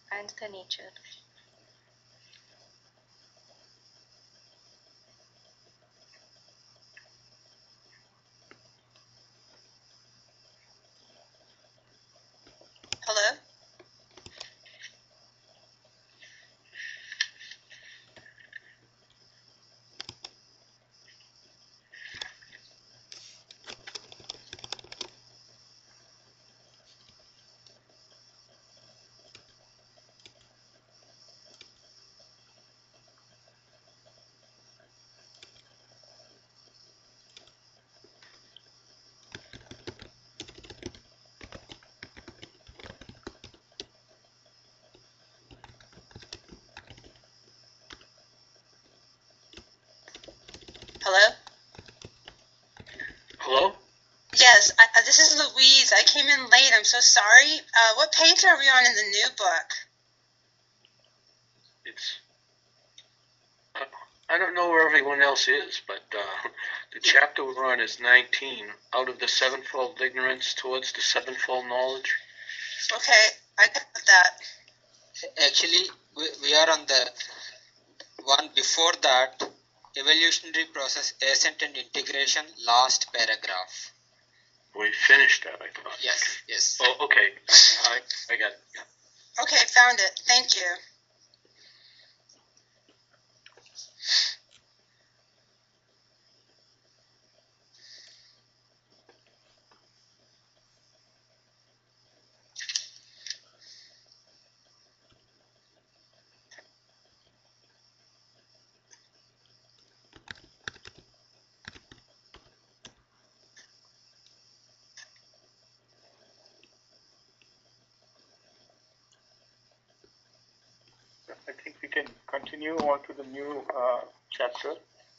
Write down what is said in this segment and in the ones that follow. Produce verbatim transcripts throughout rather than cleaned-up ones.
and the nature. Hello? Hello? Hello? Yes, I, uh, this is Louise. I came in late. I'm so sorry. Uh, what page are we on in the new book? It's... Uh, I don't know where everyone else is, but uh, the chapter we're on is nineteen, Out of the Sevenfold Ignorance Towards the Sevenfold Knowledge. Okay, I got that. Actually, we, we are on the one before that, evolutionary process, ascent and integration, last paragraph. We finished that, I thought. Yes, yes. Oh, okay. I, I got it. Yeah. Okay, found it. Thank you. I think we can continue on to the new uh, chapter.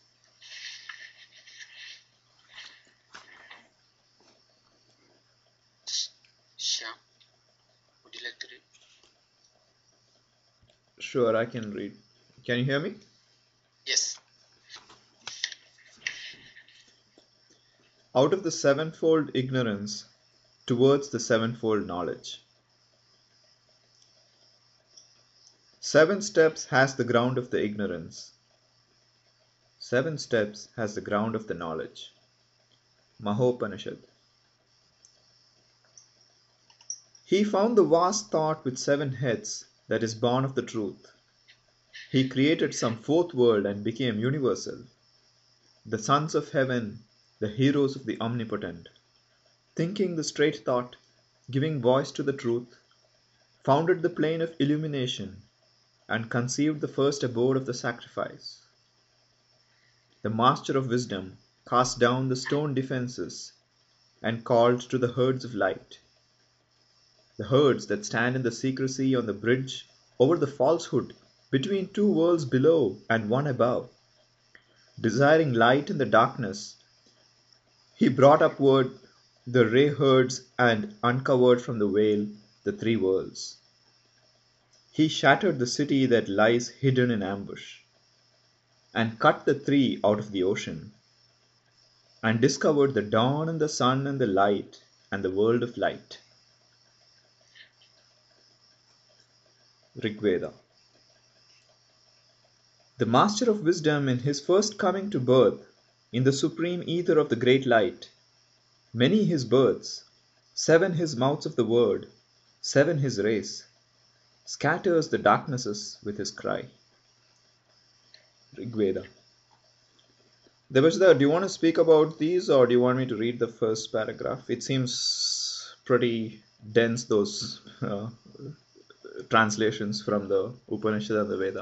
Shyam, would you like to read? Sure, I can read. Can you hear me? Yes. Out of the sevenfold ignorance towards the sevenfold knowledge. Seven steps has the ground of the ignorance. Seven steps has the ground of the knowledge. Mahopanishad. He found the vast thought with seven heads that is born of the truth. He created some fourth world and became universal. The sons of heaven, the heroes of the omnipotent, thinking the straight thought, giving voice to the truth, founded the plane of illumination and conceived the first abode of the sacrifice. The master of wisdom cast down the stone defences and called to the herds of light. The herds that stand in the secrecy on the bridge over the falsehood between two worlds below and one above. Desiring light in the darkness, he brought upward the ray herds and uncovered from the veil the three worlds. He shattered the city that lies hidden in ambush, and cut the three out of the ocean, and discovered the dawn and the sun and the light and the world of light. Rigveda. The Master of Wisdom in his first coming to birth in the supreme ether of the great light, many his births, seven his mouths of the word, seven his race, scatters the darknesses with his cry. Rigveda. Devajita, do you want to speak about these or do you want me to read the first paragraph? It seems pretty dense, those uh, translations from the Upanishad and the Veda.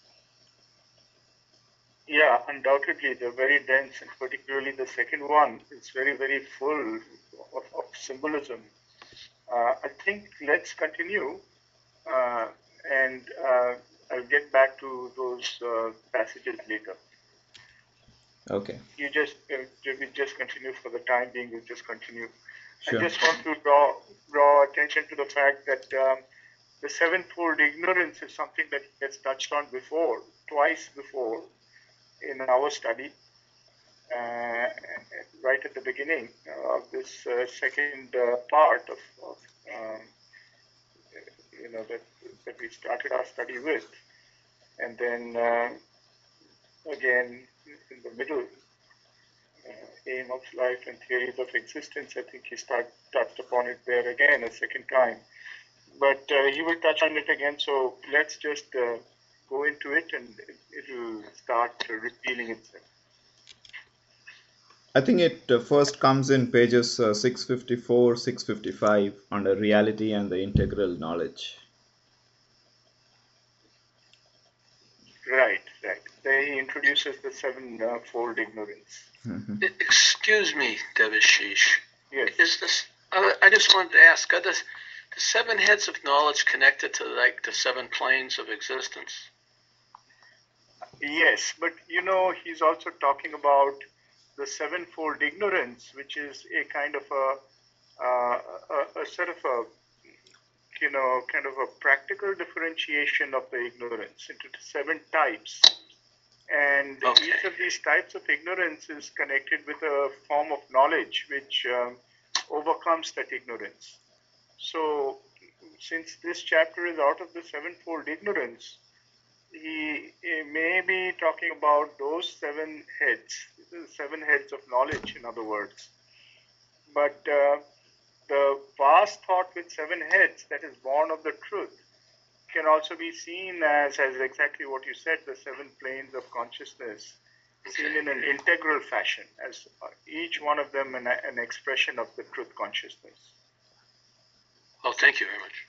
Yeah, undoubtedly, they're very dense, and particularly the second one is very, very full of, of symbolism. Uh, I think let's continue, uh, and uh, I'll get back to those uh, passages later. Okay. You just uh, we just continue for the time being. We'll just continue. Sure. I just want to draw draw attention to the fact that um, the sevenfold ignorance is something that gets touched on before, twice before, in our study, uh, right at the beginning of this uh, second uh, part of, of um, you know, the, that we started our study with. And then uh, again, in the middle, uh, aim of life and theories of existence, I think he start, touched upon it there again a second time. But uh, he will touch on it again, so let's just uh, go into it and it will start uh, revealing itself. I think it uh, first comes in pages uh, six fifty-four, six fifty-five under reality and the integral knowledge. Right, right. There he introduces the seven-fold ignorance. Mhm. Excuse me, Devashish. Yes. Is this? I I just wanted to ask: Are the, the seven heads of knowledge connected to like the seven planes of existence? Yes, but you know, he's also talking about the sevenfold ignorance, which is a kind of a, uh, a, a sort of a, you know, kind of a practical differentiation of the ignorance into seven types. And Okay. each of these types of ignorance is connected with a form of knowledge which um, overcomes that ignorance. So, since this chapter is out of the sevenfold ignorance, he, he may be talking about those seven heads, the seven heads of knowledge, in other words. But uh, the vast thought with seven heads that is born of the truth can also be seen as, as exactly what you said, the seven planes of consciousness, seen in an integral fashion, as each one of them an, an expression of the truth consciousness. Oh, thank you very much.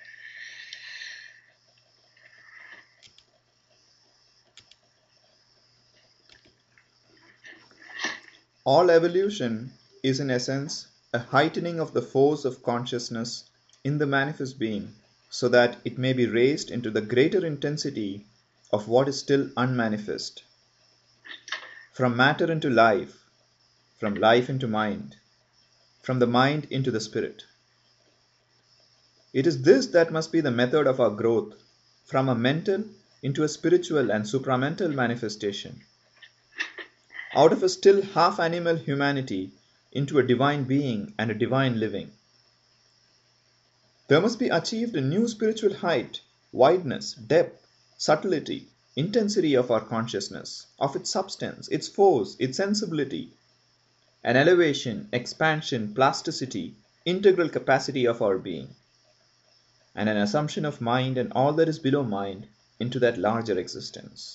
All evolution is in essence a heightening of the force of consciousness in the manifest being, so that it may be raised into the greater intensity of what is still unmanifest. From matter into life, from life into mind, from the mind into the spirit. It is this that must be the method of our growth, from a mental into a spiritual and supramental manifestation, out of a still half animal humanity into a divine being and a divine living. There must be achieved a new spiritual height, wideness, depth, subtlety, intensity of our consciousness, of its substance, its force, its sensibility, an elevation, expansion, plasticity, integral capacity of our being, and an assumption of mind and all that is below mind into that larger existence.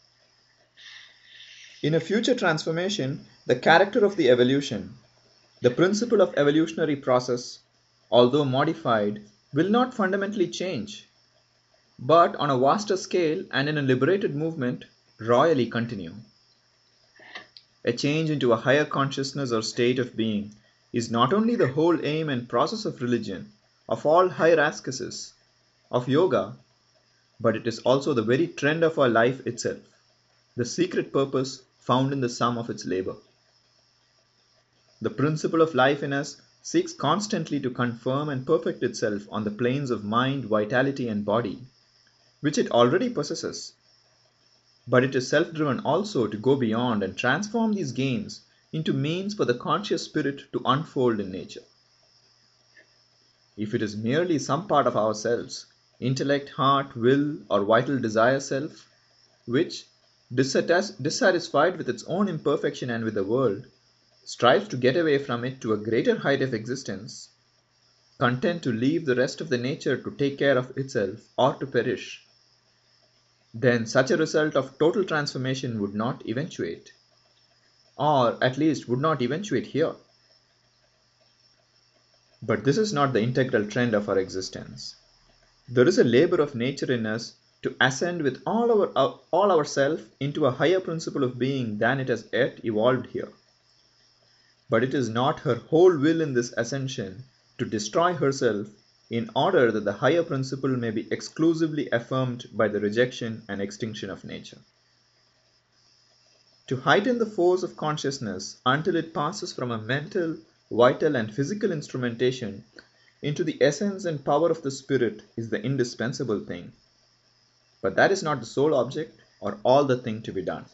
In a future transformation, the character of the evolution, the principle of evolutionary process, although modified, will not fundamentally change, but on a vaster scale and in a liberated movement, royally continue. A change into a higher consciousness or state of being is not only the whole aim and process of religion, of all higher ascesis, of yoga, but it is also the very trend of our life itself, the secret purpose found in the sum of its labor. The principle of life in us seeks constantly to confirm and perfect itself on the planes of mind, vitality, and body, which it already possesses. But it is self-driven also to go beyond and transform these gains into means for the conscious spirit to unfold in nature. If it is merely some part of ourselves, intellect, heart, will, or vital desire self, which, dissatisfied with its own imperfection and with the world, strives to get away from it to a greater height of existence, content to leave the rest of the nature to take care of itself or to perish, then such a result of total transformation would not eventuate, or at least would not eventuate here. But this is not the integral trend of our existence. There is a labor of nature in us to ascend with all our all ourself into a higher principle of being than it has yet evolved here. But it is not her whole will in this ascension to destroy herself in order that the higher principle may be exclusively affirmed by the rejection and extinction of nature. To heighten the force of consciousness until it passes from a mental, vital, and physical instrumentation into the essence and power of the spirit is the indispensable thing. But that is not the sole object or all the thing to be done.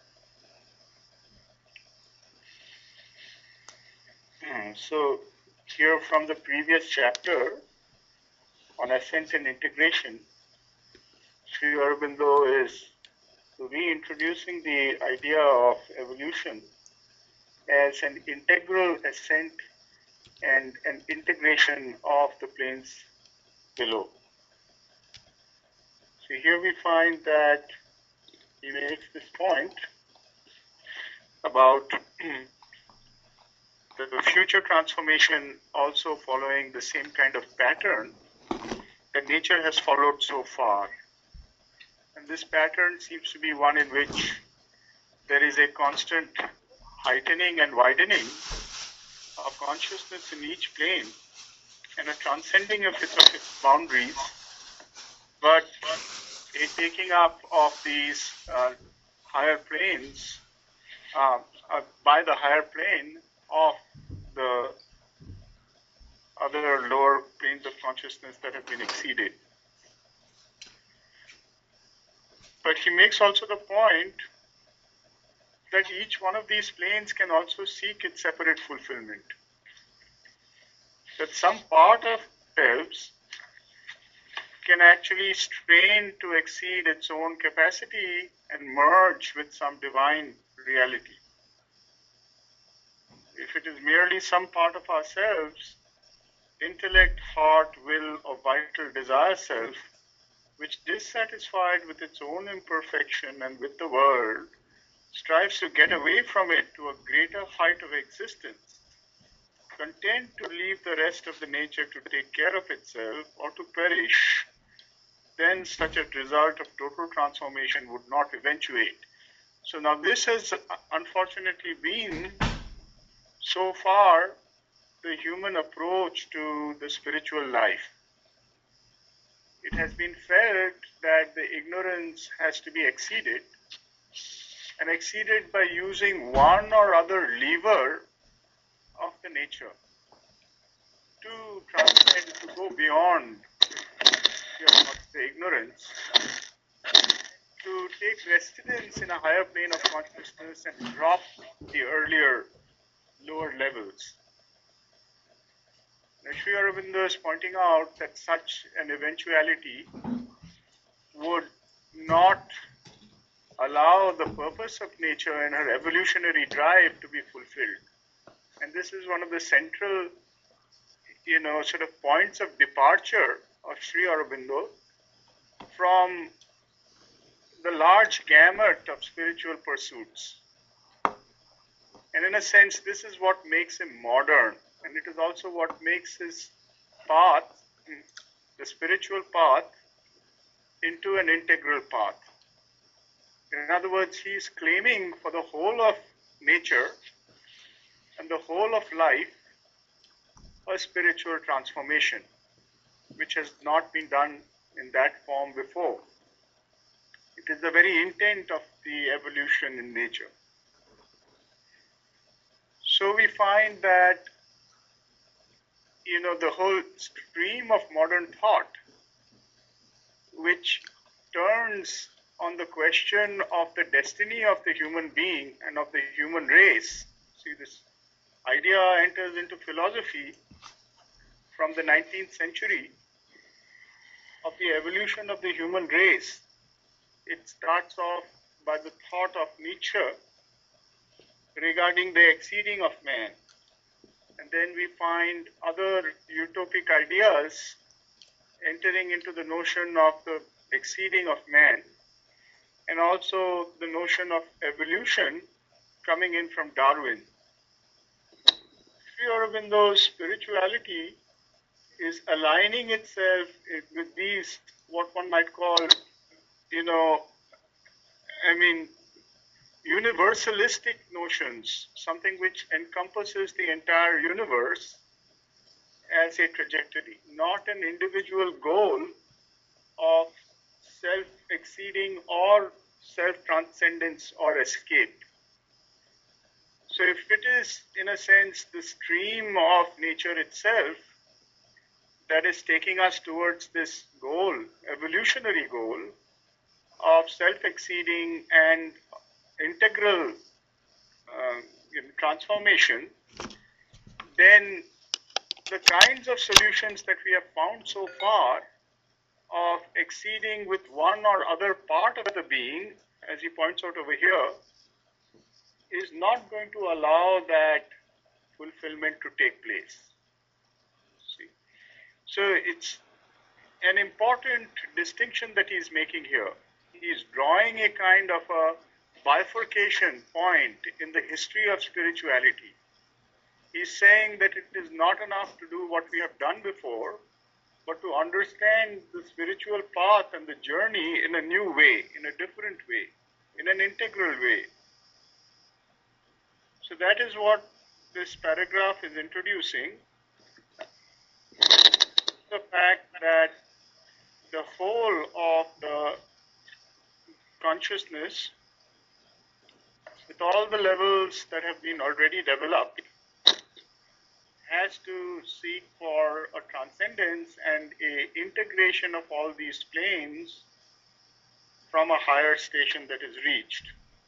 Hmm, So, here from the previous chapter on ascent and integration, Sri Aurobindo is reintroducing the idea of evolution as an integral ascent and an integration of the planes below. So here we find that he makes this point about the future transformation also following the same kind of pattern that nature has followed so far. And this pattern seems to be one in which there is a constant heightening and widening of consciousness in each plane and a transcending of its, of its boundaries, but a taking up of these uh, higher planes uh, uh, by the higher plane of the other lower planes of consciousness that have been exceeded. But he makes also the point that each one of these planes can also seek its separate fulfillment. That some part of themselves can actually strain to exceed its own capacity and merge with some divine reality. If it is merely some part of ourselves, intellect, heart, will, or vital desire self, which dissatisfied with its own imperfection and with the world, strives to get away from it to a greater height of existence, content to leave the rest of the nature to take care of itself or to perish, then such a result of total transformation would not eventuate. So now this has unfortunately been, so far, the human approach to the spiritual life. It has been felt that the ignorance has to be exceeded, and exceeded by using one or other lever of the nature to transcend, to go beyond you know, the ignorance, to take residence in a higher plane of consciousness and drop the earlier lower levels. Now, Sri Aurobindo is pointing out that such an eventuality would not allow the purpose of nature and her evolutionary drive to be fulfilled. And this is one of the central, you know, sort of points of departure of Sri Aurobindo from the large gamut of spiritual pursuits. And in a sense, this is what makes him modern. And it is also what makes his path, the spiritual path, into an integral path. In other words, he is claiming for the whole of nature and the whole of life a spiritual transformation, which has not been done in that form before. It is the very intent of the evolution in nature. So we find that, you know, the whole stream of modern thought, which turns on the question of the destiny of the human being and of the human race. See, this idea enters into philosophy from the nineteenth century of the evolution of the human race. It starts off by the thought of Nietzsche regarding the exceeding of man. And then we find other utopic ideas entering into the notion of the exceeding of man, and also the notion of evolution coming in from Darwin. Sri Aurobindo's spirituality is aligning itself with these, what one might call, you know, I mean, universalistic notions, something which encompasses the entire universe as a trajectory, not an individual goal of self-exceeding or self-transcendence or escape. So if it is, in a sense, the stream of nature itself that is taking us towards this goal, evolutionary goal, of self-exceeding and integral uh, transformation, then the kinds of solutions that we have found so far of exceeding with one or other part of the being, as he points out over here, is not going to allow that fulfillment to take place. See? So it's an important distinction that he's making here. He's drawing a kind of a bifurcation point in the history of spirituality. He's saying that it is not enough to do what we have done before, but to understand the spiritual path and the journey in a new way, in a different way, in an integral way. So that is what this paragraph is introducing. The fact that the whole of the consciousness, with all the levels that have been already developed, has to seek for a transcendence and a integration of all these planes from a higher station that is reached.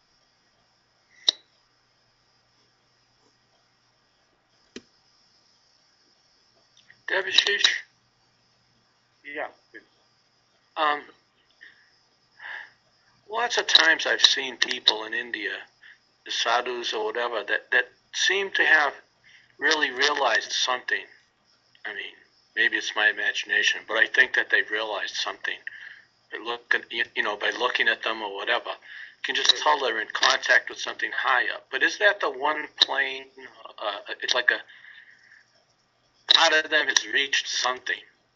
Devashish, Yeah. um, lots of times I've seen people in India, the sadhus or whatever, that, that seem to have really realized something. I mean, maybe it's my imagination, but I think that they've realized something. By looking, you know, by looking at them or whatever, you can just tell they're in contact with something higher. But is that the one plane? Uh, it's like a part of them has reached something,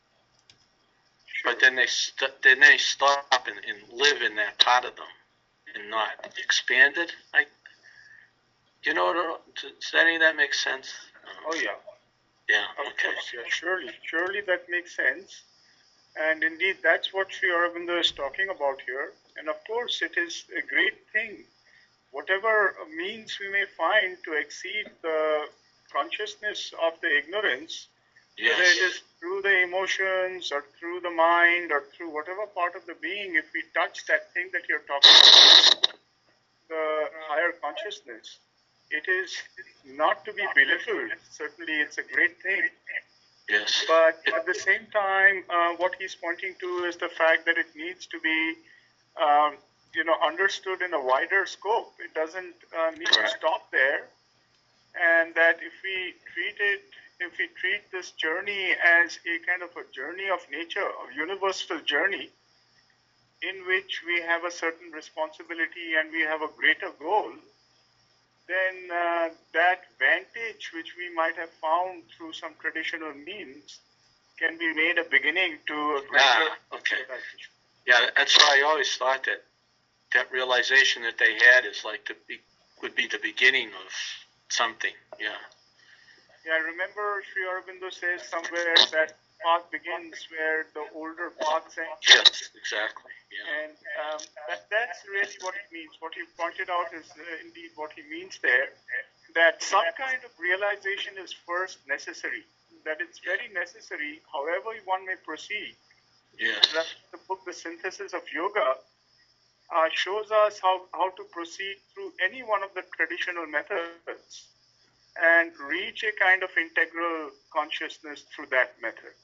but then they st- then they stop and, and live in that part of them and not expand it. Like, you know, does any of that make sense? Oh, yeah. Yeah, Of okay. course, yeah, surely, surely that makes sense. And indeed, that's what Sri Aurobindo is talking about here. And of course, it is a great thing. Whatever means we may find to exceed the consciousness of the ignorance, Yes. whether it is through the emotions or through the mind or through whatever part of the being, if we touch that thing that you're talking about, the higher consciousness, it is not to be belittled. Certainly, it's a great thing. Yes. But at the same time, uh, what he's pointing to is the fact that it needs to be, um, you know, understood in a wider scope. It doesn't uh, need to stop there, and that if we treat it, if we treat this journey as a kind of a journey of nature, a universal journey, in which we have a certain responsibility and we have a greater goal, then uh, that vantage which we might have found through some traditional means can be made a beginning to a greater Ah, okay. realization. Yeah, that's why I always thought that that realization that they had is like the be- would be the beginning of something. Yeah. Yeah, remember Sri Aurobindo says somewhere that path begins where the older paths end. Yes, exactly. Yeah. And um, that, that's really what it means. What you pointed out is uh, indeed what he means there, that some kind of realization is first necessary, that it's very necessary, however one may proceed. Yes. That the book, The Synthesis of Yoga, uh, shows us how, how to proceed through any one of the traditional methods and reach a kind of integral consciousness through that method.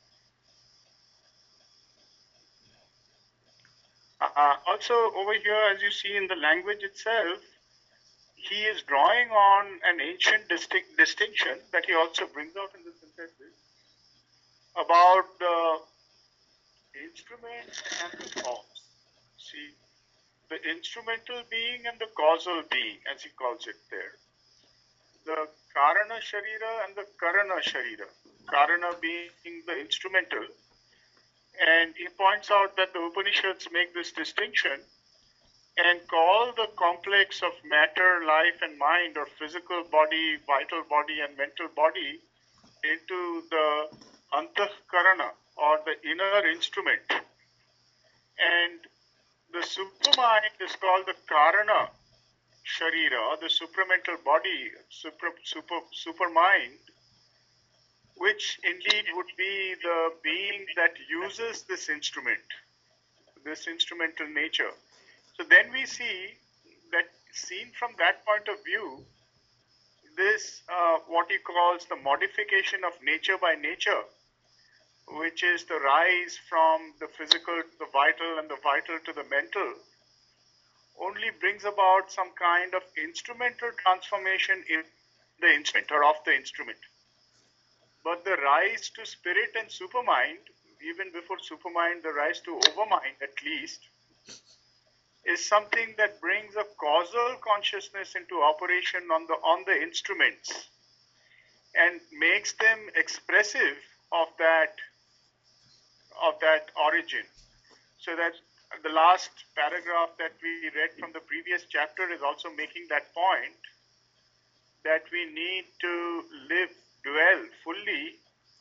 Uh, also, over here, as you see in the language itself, he is drawing on an ancient distinct distinction that he also brings out in the synthesis about the instrument and the cause. See, the instrumental being and the causal being, as he calls it there. The Karana Sharira and the Karana Sharira. Karana being the instrumental. And he points out that the Upanishads make this distinction and call the complex of matter, life, and mind, or physical body, vital body, and mental body into the Antahkarana, or the inner instrument. And the supermind is called the Karana Sharira, or the supramental body, super, super, supermind, which indeed would be the being that uses this instrument, this instrumental nature. So then we see that, seen from that point of view, this, uh, what he calls the modification of nature by nature, which is the rise from the physical to the vital and the vital to the mental, only brings about some kind of instrumental transformation in the instrument or of the instrument. But the rise to spirit and supermind, even before supermind, the rise to overmind at least, is something that brings a causal consciousness into operation on the on the instruments and makes them expressive of that of that origin. So that the last paragraph that we read from the previous chapter is also making that point, that we need to live, dwell fully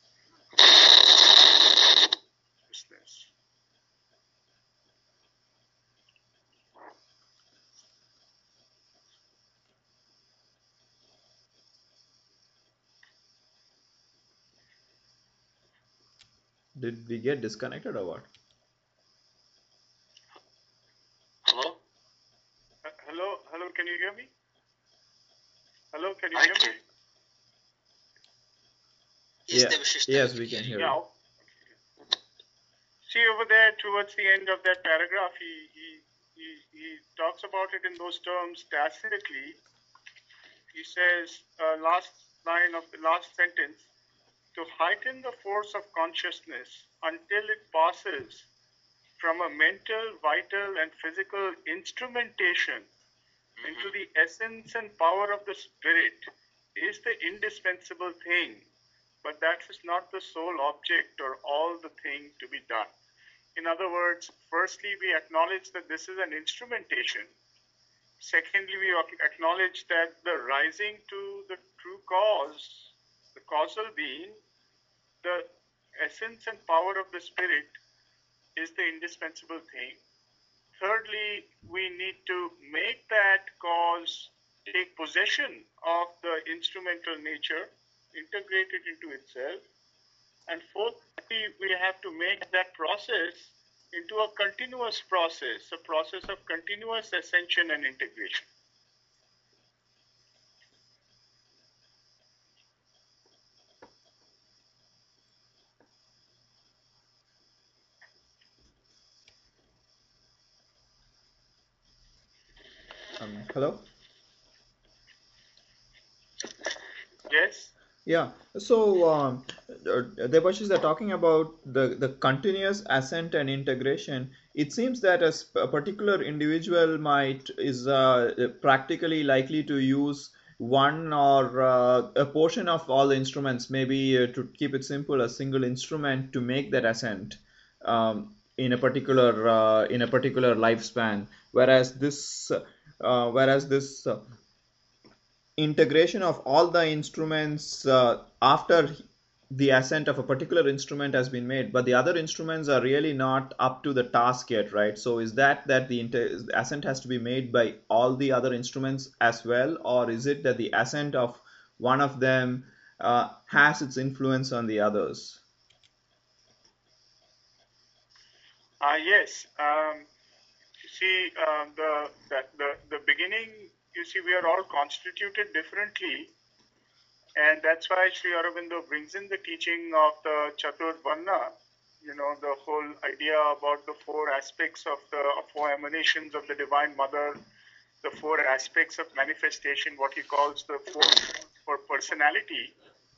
consciousness. Did we get disconnected or what? Hello? Uh, hello, hello, can you hear me? Hello, can you I hear can. me? Yes, Yeah. Devashishta, Yes, we we can can hear hear you. you. Yeah. See over there towards the end of that paragraph, he, he, he, he talks about it in those terms tacitly. He says, uh, last line of the last sentence, to heighten the force of consciousness until it passes from a mental, vital, and physical instrumentation into the essence and power of the spirit is the indispensable thing, but that is not the sole object or all the thing to be done. In other words, firstly, we acknowledge that this is an instrumentation. Secondly, we acknowledge that the rising to the true cause, the causal being, the essence and power of the spirit is the indispensable thing. Thirdly, we need to make that cause take possession of the instrumental nature, integrate it into itself. And fourthly, we have to make that process into a continuous process, a process of continuous ascension and integration. Um, hello? Yes? Yeah. So, um, uh, Debashis are talking about the, the continuous ascent and integration. It seems that a, sp- a particular individual might is uh, practically likely to use one or uh, a portion of all the instruments, maybe uh, to keep it simple, a single instrument to make that ascent um, in a particular uh, in a particular lifespan. Whereas this, uh, whereas this. Uh, integration of all the instruments uh, after the ascent of a particular instrument has been made, but the other instruments are really not up to the task yet, right? So is that that the inter- ascent has to be made by all the other instruments as well, or is it that the ascent of one of them uh, has its influence on the others? Uh, yes. Um, you see, um, the, the, the, the beginning, you see, we are all constituted differently. And that's why Sri Aurobindo brings in the teaching of the Chatur Varna, you know, the whole idea about the four aspects of the four emanations of the Divine Mother, the four aspects of manifestation, what he calls the four for personality.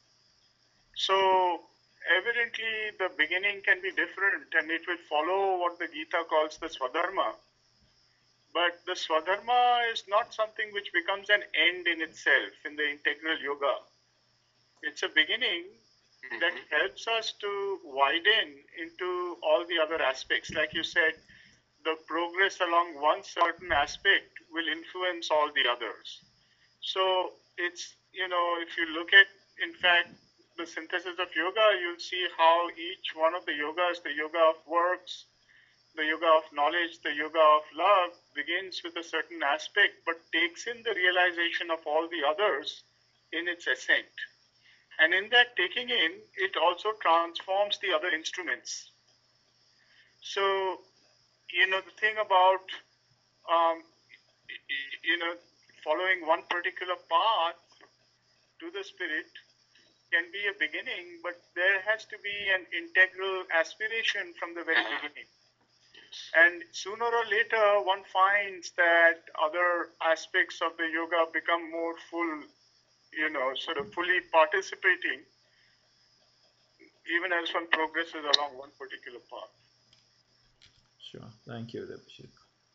So evidently the beginning can be different and it will follow what the Gita calls the Swadharma. But the Swadharma is not something which becomes an end in itself in the integral yoga. It's a beginning that helps us to widen into all the other aspects. Like you said, the progress along one certain aspect will influence all the others. So it's, you know, if you look at, in fact, the synthesis of yoga, you'll see how each one of the yogas, the yoga of works, the yoga of knowledge, the yoga of love, begins with a certain aspect, but takes in the realization of all the others in its ascent. And in that taking in, it also transforms the other instruments. So, you know, the thing about, um, you know, following one particular path to the spirit can be a beginning, but there has to be an integral aspiration from the very beginning. And sooner or later, one finds that other aspects of the yoga become more full, you know, sort of fully participating, even as one progresses along one particular path. Sure. Thank you, Debashik.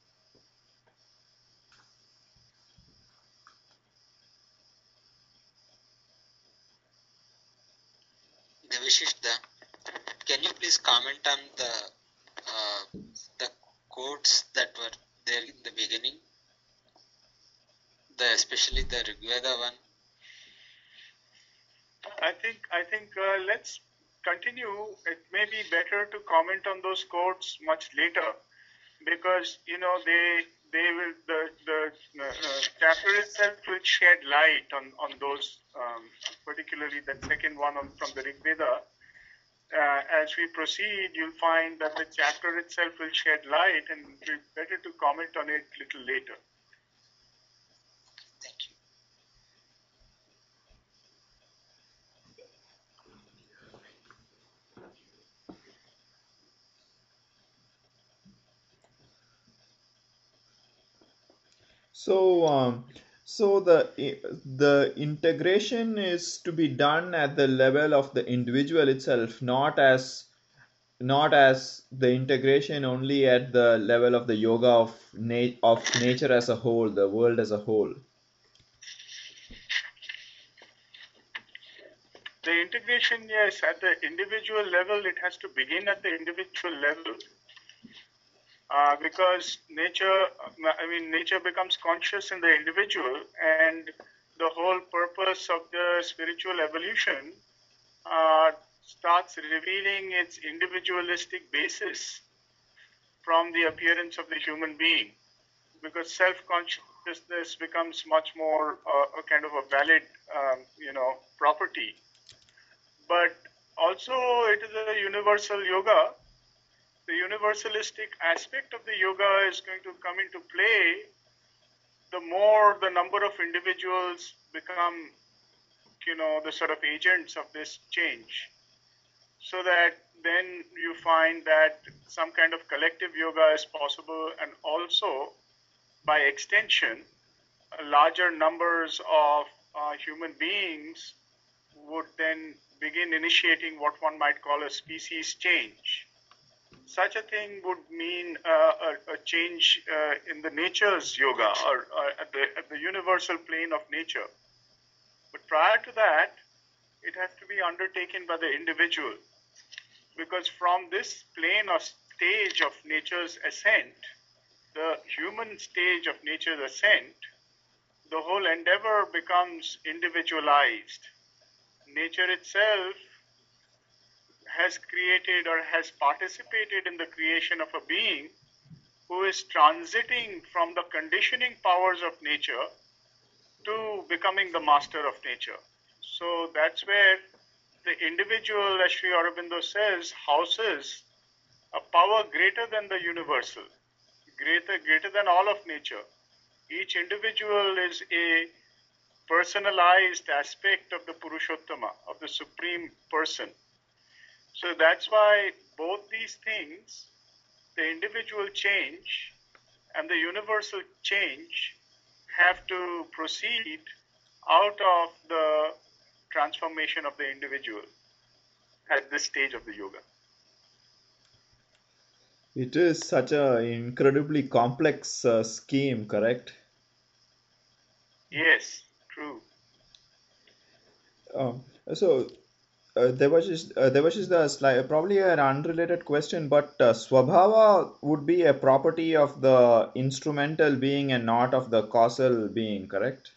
Devashishda, can you please comment on the uh, the quotes that were there in the beginning, the especially the Rigveda one? I think I think uh, let's continue. It may be better to comment on those quotes much later, because you know they they will the the uh, uh, chapter itself will shed light on on those, um, particularly that second one on, from the Rig Veda. Uh, as we proceed, you'll find that the chapter itself will shed light, and it's better to comment on it a little later. Thank you. So, um, so the the integration is to be done at the level of the individual itself, not as not as the integration only at the level of the yoga of na- of nature as a whole, the world as a whole. The integration, yes, at the individual level, it has to begin at the individual level. Uh, because nature, I mean, nature becomes conscious in the individual, and the whole purpose of the spiritual evolution uh, starts revealing its individualistic basis from the appearance of the human being, because self-consciousness becomes much more uh, a kind of a valid, um, you know, property. But also, it is a universal yoga. The universalistic aspect of the yoga is going to come into play the more the number of individuals become, you know, the sort of agents of this change. So that then you find that some kind of collective yoga is possible, and also, by extension, larger numbers of uh, human beings would then begin initiating what one might call a species change. Such a thing would mean uh, a, a change uh, in the nature's yoga, or uh, at, the, at the universal plane of nature. But prior to that, it has to be undertaken by the individual, because from this plane or stage of nature's ascent, the human stage of nature's ascent, the whole endeavor becomes individualized. Nature itself has created or has participated in the creation of a being who is transiting from the conditioning powers of nature to becoming the master of nature. So that's where the individual, as Sri Aurobindo says, houses a power greater than the universal, greater, greater than all of nature. Each individual is a personalized aspect of the Purushottama, of the Supreme Person. So that's why both these things, the individual change and the universal change, have to proceed out of the transformation of the individual at this stage of the yoga. It is such an incredibly complex uh, scheme, correct? Yes, true. Um, so, uh, there was just uh, there was just a sli- probably an unrelated question, but uh, Swabhava would be a property of the instrumental being and not of the causal being, correct?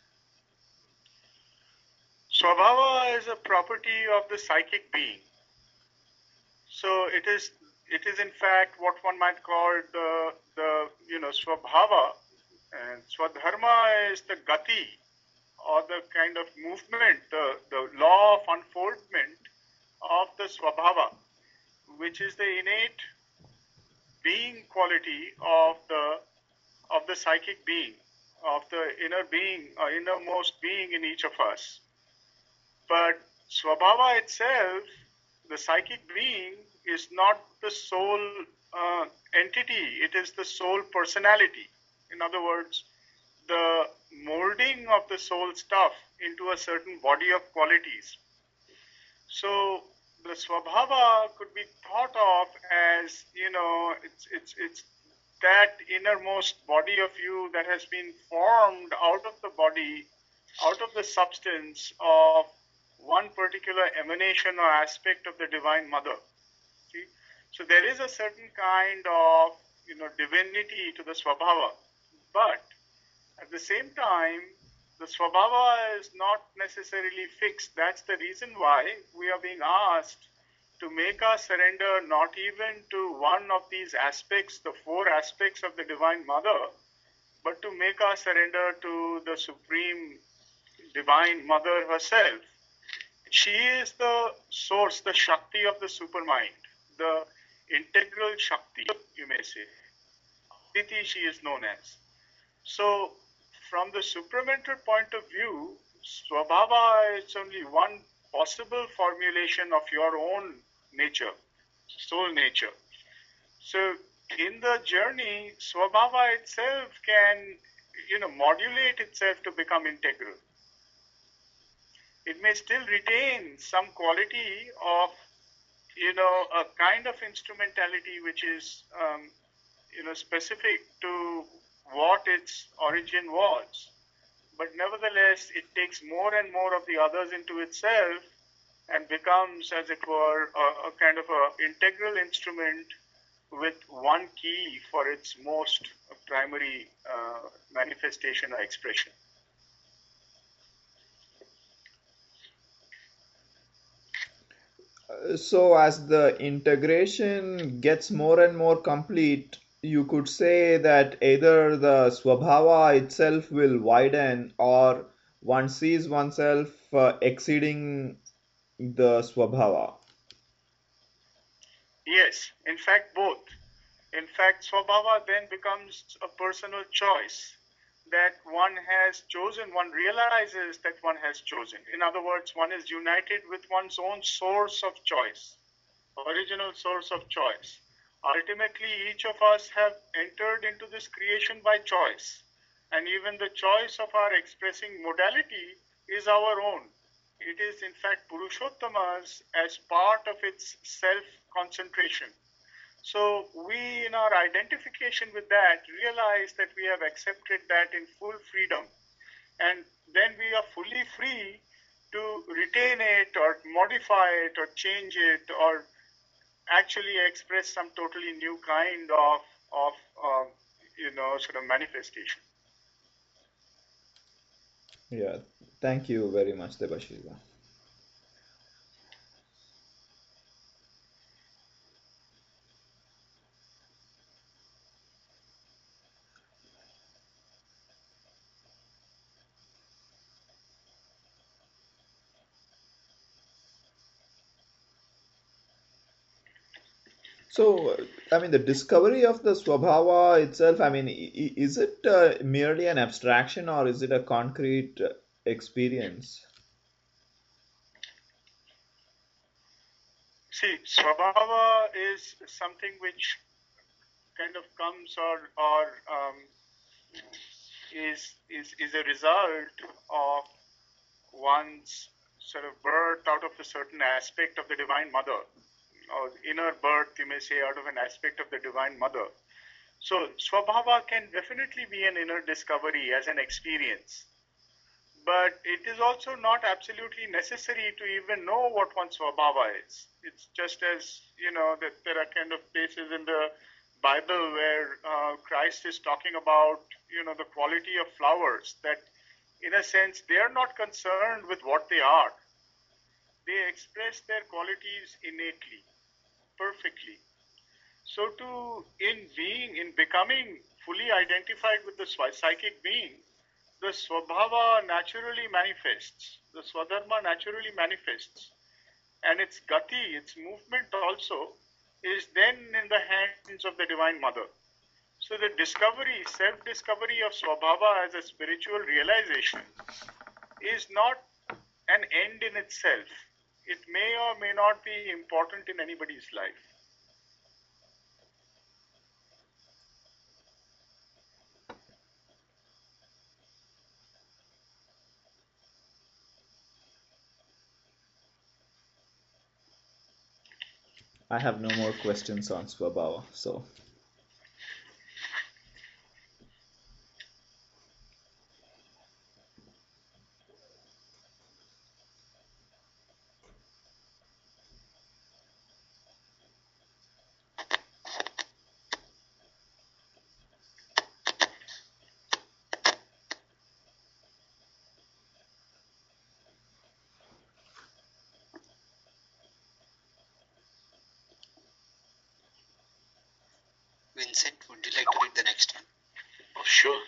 Swabhava is a property of the psychic being. So it is it is in fact what one might call the the you know Swabhava, and Swadharma is the gati, or the kind of movement, the, the law of unfoldment of the Swabhava, which is the innate being quality of the of the psychic being, of the inner being or innermost being in each of us. But Swabhava itself, the psychic being, is not the sole uh, entity, it is the sole personality. In other words, the molding of the soul stuff into a certain body of qualities. So the Swabhava could be thought of as, you know, it's, it's, it's that innermost body of you that has been formed out of the body, out of the substance of one particular emanation or aspect of the Divine Mother. See? So there is a certain kind of, you know, divinity to the Swabhava. But at the same time, the Swabhava is not necessarily fixed. That's the reason why we are being asked to make our surrender not even to one of these aspects, the four aspects of the Divine Mother, but to make our surrender to the Supreme Divine Mother herself. She is the source, the Shakti of the Supermind, the integral Shakti, you may say. Aditi she is known as. So, from the supramental point of view, Swabhava is only one possible formulation of your own nature, soul nature. So, in the journey, Swabhava itself can, you know, modulate itself to become integral. It may still retain some quality of, you know, a kind of instrumentality which is, um, you know, specific to what its origin was. But nevertheless, it takes more and more of the others into itself and becomes, as it were, a, a kind of an integral instrument with one key for its most primary uh, manifestation or expression. So as the integration gets more and more complete, you could say that either the Swabhava itself will widen or one sees oneself uh, exceeding the Swabhava. Yes, in fact, both. In fact, Swabhava then becomes a personal choice that one has chosen, one realizes that one has chosen. In other words, one is united with one's own source of choice, original source of choice. Ultimately, each of us have entered into this creation by choice. And even the choice of our expressing modality is our own. It is in fact Purushottama's as part of its self-concentration. So we, in our identification with that, realize that we have accepted that in full freedom. And then we are fully free to retain it or modify it or change it or actually express some totally new kind of, of uh, you know, sort of manifestation. Yeah, thank you very much, Debashiva. So, I mean, the discovery of the Swabhava itself, I mean, i- is it uh, merely an abstraction or is it a concrete uh, experience? See, Swabhava is something which kind of comes or, or um, is, is, is a result of one's sort of birth out of a certain aspect of the Divine Mother, or inner birth, you may say, out of an aspect of the Divine Mother. So Swabhava can definitely be an inner discovery as an experience. But it is also not absolutely necessary to even know what one's Swabhava is. It's just as, you know, that there are kind of places in the Bible where uh, Christ is talking about, you know, the quality of flowers, that in a sense, they are not concerned with what they are. They express their qualities innately, perfectly. So to, in being, in becoming fully identified with the psychic being, the Swabhava naturally manifests, the Swadharma naturally manifests. And its gati, its movement also, is then in the hands of the Divine Mother. So the discovery, self-discovery of Swabhava as a spiritual realization is not an end in itself. It may or may not be important in anybody's life. I have no more questions on Swabhava, so Vincent, would you like to read the next one? Oh, sure.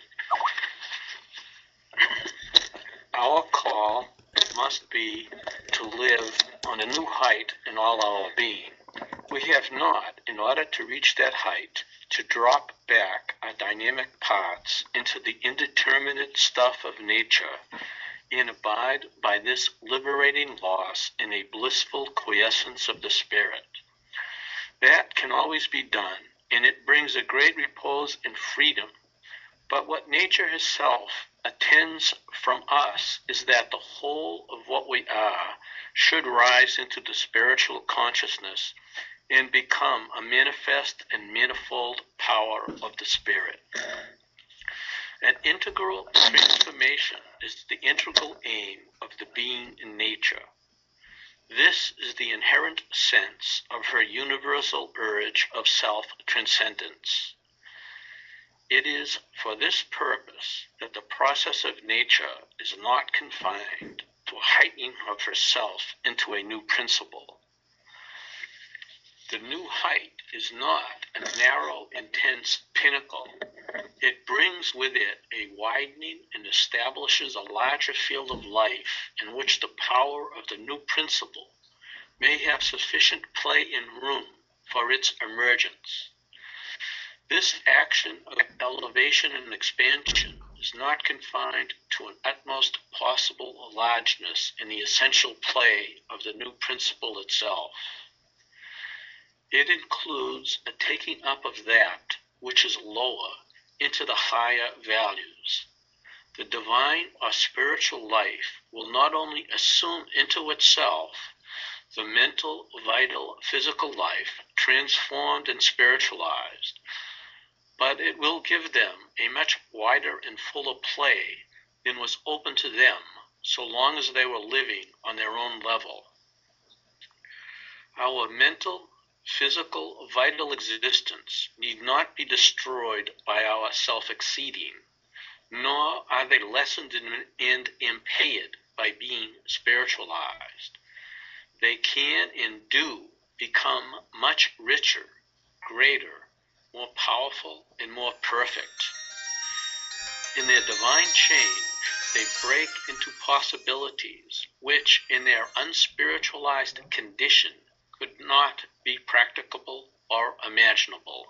Our call must be to live on a new height in all our being. We have not, in order to reach that height, to drop back our dynamic parts into the indeterminate stuff of nature and abide by this liberating loss in a blissful quiescence of the spirit. That can always be done, and it brings a great repose and freedom. But what nature herself attends from us is that the whole of what we are should rise into the spiritual consciousness and become a manifest and manifold power of the Spirit. An integral transformation is the integral aim of the being in nature. This is the inherent sense of her universal urge of self-transcendence. It is for this purpose that the process of nature is not confined to a heightening of herself into a new principle. The new height is not a narrow, intense pinnacle. It brings with it a widening and establishes a larger field of life in which the power of the new principle may have sufficient play and room for its emergence. This action of elevation and expansion is not confined to an utmost possible largeness in the essential play of the new principle itself. It includes a taking up of that which is lower into the higher values. The divine or spiritual life will not only assume into itself the mental, vital, physical life transformed and spiritualized, but it will give them a much wider and fuller play than was open to them so long as they were living on their own level. Our mental, physical, vital existence need not be destroyed by our self-exceeding, nor are they lessened and impaired by being spiritualized. They can and do become much richer, greater, more powerful, and more perfect. In their divine change, they break into possibilities which, in their unspiritualized condition, could not be practicable or imaginable.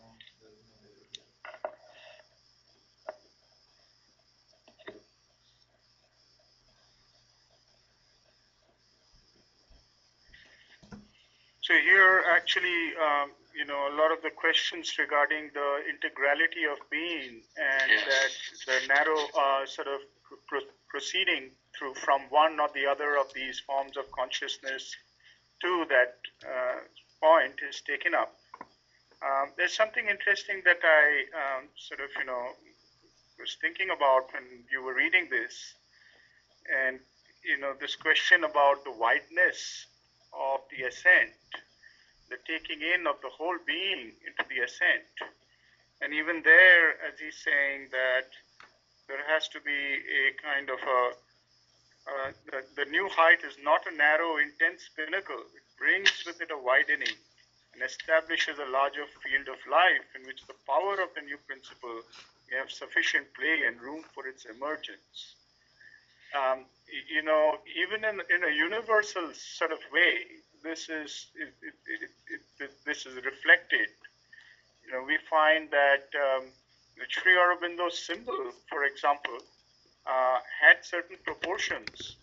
So here, actually, um, you know, a lot of the questions regarding the integrality of being and Yes. that the narrow uh, sort of pro- proceeding through from one or the other of these forms of consciousness to that uh, point is taken up. Um, there's something interesting that I um, sort of, you know, was thinking about when you were reading this, and you know, this question about the wideness of the ascent, the taking in of the whole being into the ascent. And even there, as he's saying that there has to be a kind of a, uh, the, the new height is not a narrow, intense pinnacle. It brings with it a widening and establishes a larger field of life in which the power of the new principle may have sufficient play and room for its emergence. Um, you know, even in, in a universal sort of way, this is it, it, it, it, this is reflected. You know, we find that um, the Sri Aurobindo symbol, for example, uh, had certain proportions,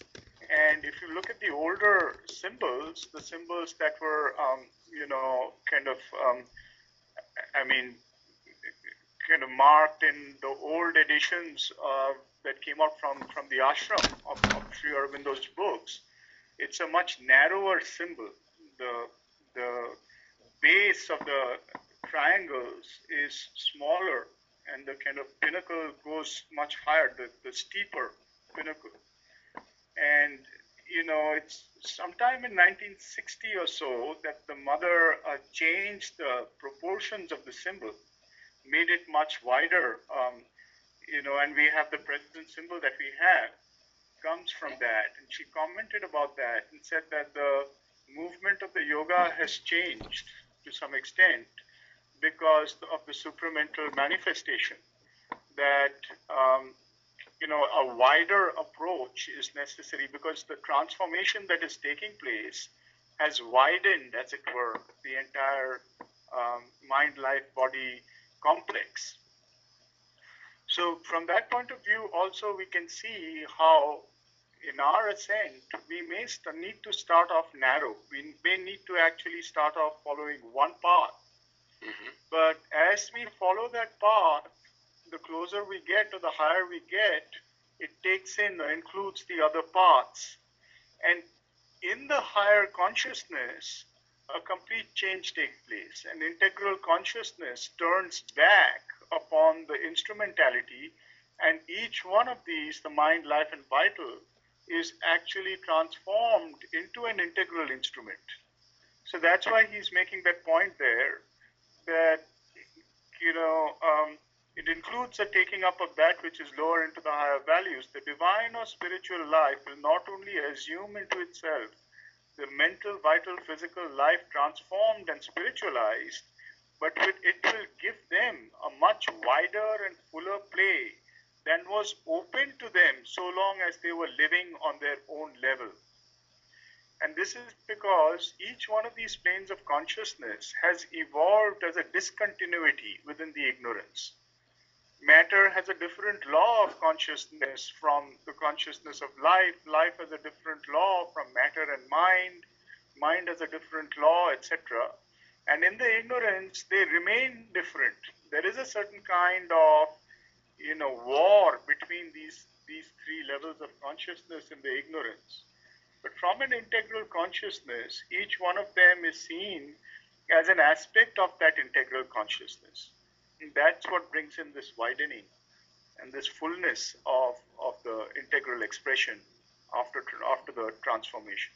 And if you look at the older symbols, the symbols that were, um, you know, kind of, um, I mean, kind of marked in the old editions uh, that came out from, from the ashram of, of Sri Aurobindo's books, it's a much narrower symbol. The, the base of the triangles is smaller, and the kind of pinnacle goes much higher, the, the steeper pinnacle. And, you know, it's sometime in nineteen sixty or so that the mother uh, changed the proportions of the symbol, made it much wider, um, you know, and we have the present symbol that we have comes from that. And she commented about that and said that the movement of the yoga has changed to some extent because of the supramental manifestation, that um, you know, a wider approach is necessary because the transformation that is taking place has widened, as it were, the entire um, mind, life, body complex. So from that point of view, also we can see how in our ascent, we may st- need to start off narrow. We may need to actually start off following one path. Mm-hmm. But as we follow that path, the closer we get or the higher we get, it takes in or includes the other paths. And in the higher consciousness, a complete change takes place. An integral consciousness turns back upon the instrumentality, and each one of these, the mind, life, and vital, is actually transformed into an integral instrument. So that's why he's making that point there, that, you know, um, it includes a taking up of that which is lower into the higher values. The divine or spiritual life will not only assume into itself the mental, vital, physical life transformed and spiritualized, but it will give them a much wider and fuller play than was open to them so long as they were living on their own level. And this is because each one of these planes of consciousness has evolved as a discontinuity within the ignorance. Matter has a different law of consciousness from the consciousness of life. Life has a different law from matter and mind. Mind has a different law, et cetera. And in the ignorance, they remain different. There is a certain kind of, you know, war between these, these three levels of consciousness in the ignorance. But from an integral consciousness, each one of them is seen as an aspect of that integral consciousness. And that's what brings in this widening and this fullness of, of the integral expression after, after the transformation.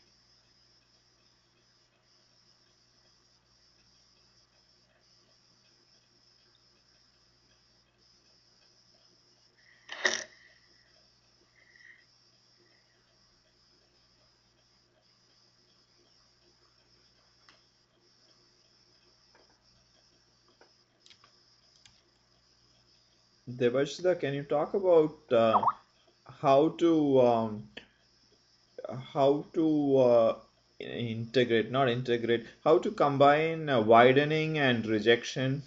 Devashita, can you talk about uh, how to um, how to uh, integrate, not integrate, how to combine uh, widening and rejection?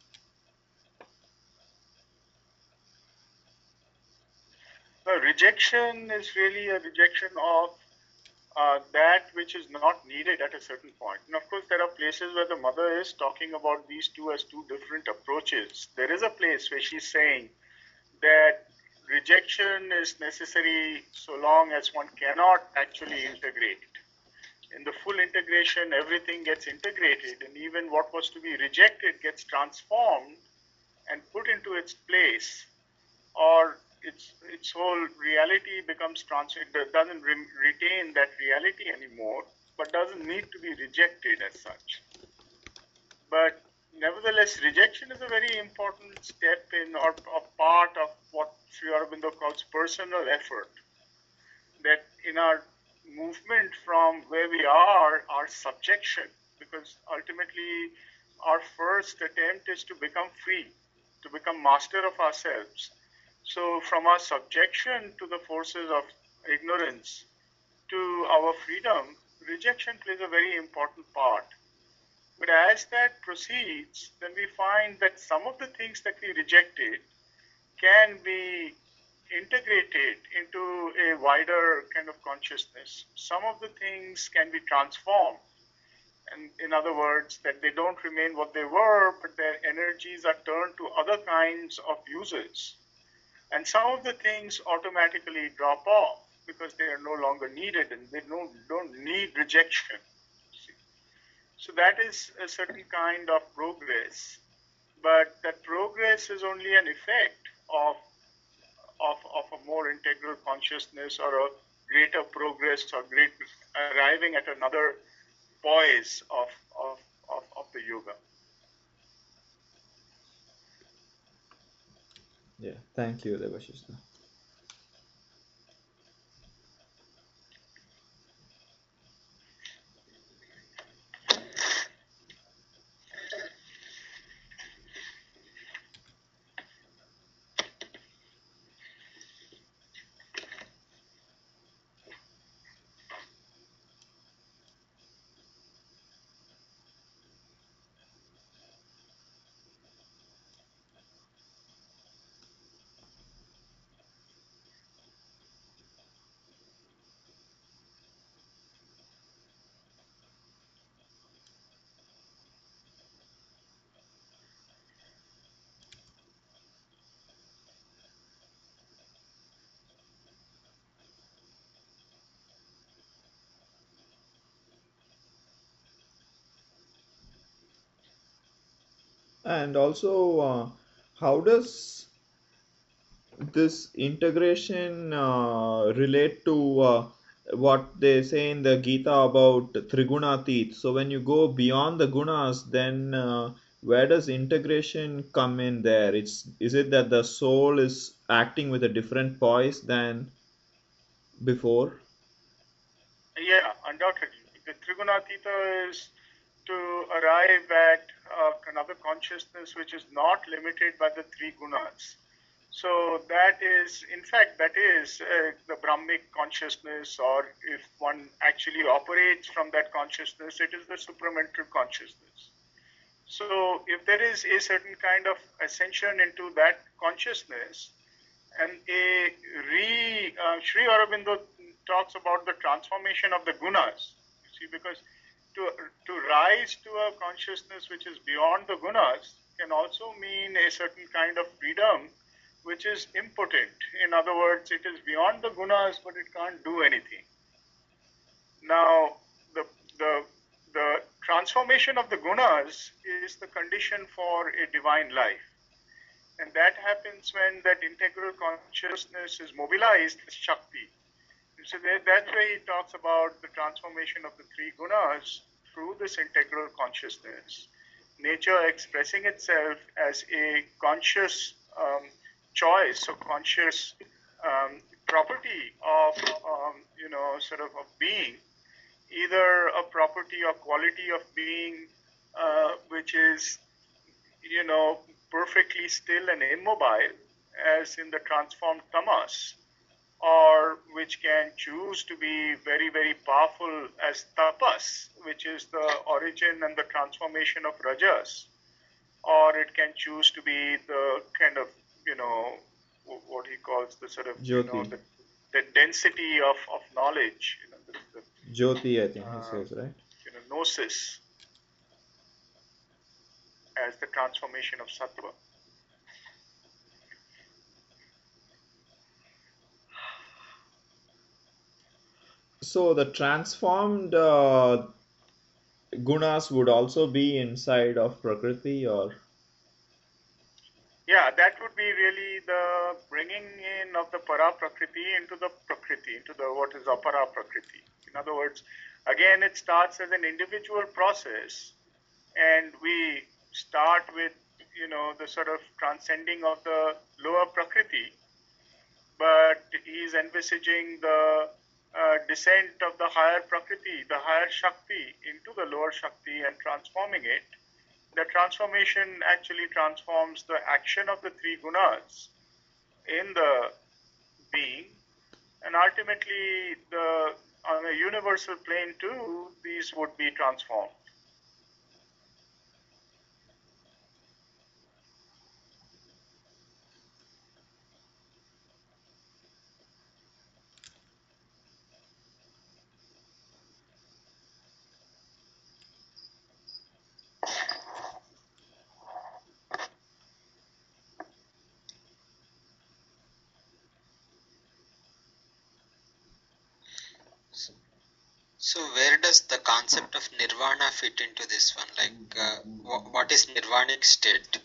The rejection is really a rejection of uh, that which is not needed at a certain point. And of course, there are places where the mother is talking about these two as two different approaches. There is a place where she's saying that rejection is necessary so long as one cannot actually integrate. In the full integration, everything gets integrated, and even what was to be rejected gets transformed and put into its place, or its its whole reality becomes trans. It doesn't re- retain that reality anymore, but doesn't need to be rejected as such. But nevertheless, rejection is a very important step in, or a part of what Sri Aurobindo calls personal effort. That in our movement from where we are, our subjection, because ultimately our first attempt is to become free, to become master of ourselves. So from our subjection to the forces of ignorance to our freedom, rejection plays a very important part. But as that proceeds, then we find that some of the things that we rejected can be integrated into a wider kind of consciousness, some of the things can be transformed. And in other words, that they don't remain what they were, but their energies are turned to other kinds of uses. And some of the things automatically drop off because they are no longer needed and they don't, don't need rejection. So that is a certain kind of progress. But that progress is only an effect of, of, of a more integral consciousness or a greater progress or great arriving at another poise of, of, of, of the yoga. Yeah, thank you, Devashishta. And also, uh, how does this integration uh, relate to uh, what they say in the Gita about Trigunatit? So when you go beyond the gunas, then uh, where does integration come in there? It's is it that the soul is acting with a different poise than before? Yeah, undoubtedly. The Trigunatita is to arrive at uh, another consciousness which is not limited by the three gunas. So that is, in fact, that is uh, the Brahmic consciousness, or if one actually operates from that consciousness, it is the supramental consciousness. So if there is a certain kind of ascension into that consciousness, and a re, uh, Sri Aurobindo talks about the transformation of the gunas, you see, because to, to rise to a consciousness which is beyond the gunas can also mean a certain kind of freedom which is impotent. In other words, it is beyond the gunas, but it can't do anything. Now, the, the, the transformation of the gunas is the condition for a divine life. And that happens when that integral consciousness is mobilized as Shakti. So that's why he talks about the transformation of the three gunas through this integral consciousness. Nature expressing itself as a conscious um, choice or conscious um, property of, um, you know, sort of of being, either a property or quality of being uh, which is, you know, perfectly still and immobile, as in the transformed tamas, or which can choose to be very, very powerful as tapas, which is the origin and the transformation of rajas, or it can choose to be the kind of, you know, what he calls the sort of, Jyoti. you know, the, the density of, of knowledge, you know, the, the, Jyoti, I think uh, he says, right? you know, gnosis, as the transformation of sattva. So the transformed uh, gunas would also be inside of Prakriti, or? Yeah, that would be really the bringing in of the para prakriti into the prakriti, into the what is apara prakriti. In other words, again, it starts as an individual process, and we start with, you know, the sort of transcending of the lower prakriti, but he's envisaging the uh, descent of the higher prakriti, the higher shakti into the lower shakti and transforming it. The transformation actually transforms the action of the three gunas in the being, and ultimately the on a universal plane too, these would be transformed. So where does the concept of nirvana fit into this one? Like, uh, wh- what is nirvanic state?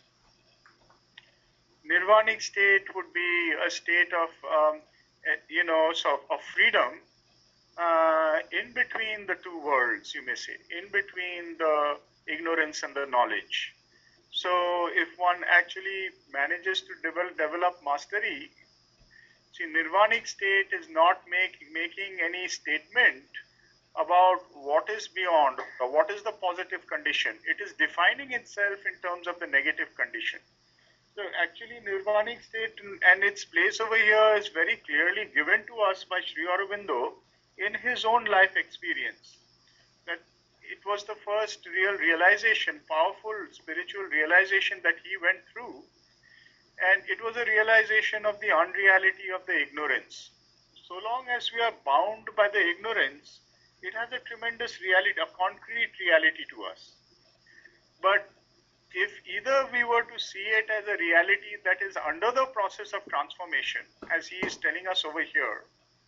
Nirvanic state would be a state of, um, eh, you know, sort of freedom uh, in between the two worlds, you may say, in between the ignorance and the knowledge. So if one actually manages to develop, develop mastery, see, nirvanic state is not make, making any statement about what is beyond or what is the positive condition. It is defining itself in terms of the negative condition. So actually nirvanic state and its place over here is very clearly given to us by Sri Aurobindo in his own life experience. That it was the first real realization, powerful spiritual realization that he went through, and it was a realization of the unreality of the ignorance. So long as we are bound by the ignorance, it has a tremendous reality, a concrete reality to us. But if either we were to see it as a reality that is under the process of transformation, as he is telling us over here,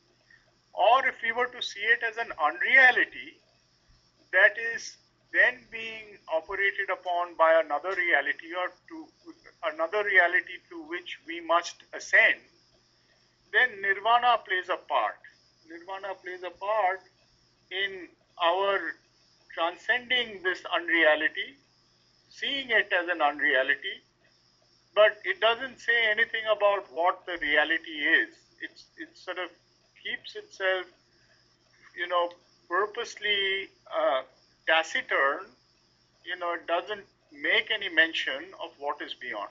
or if we were to see it as an unreality that is then being operated upon by another reality or to another reality to which we must ascend, then nirvana plays a part. Nirvana plays a part in our transcending this unreality, seeing it as an unreality, but it doesn't say anything about what the reality is. It's, it sort of keeps itself, you know, purposely uh, taciturn. You know, it doesn't make any mention of what is beyond.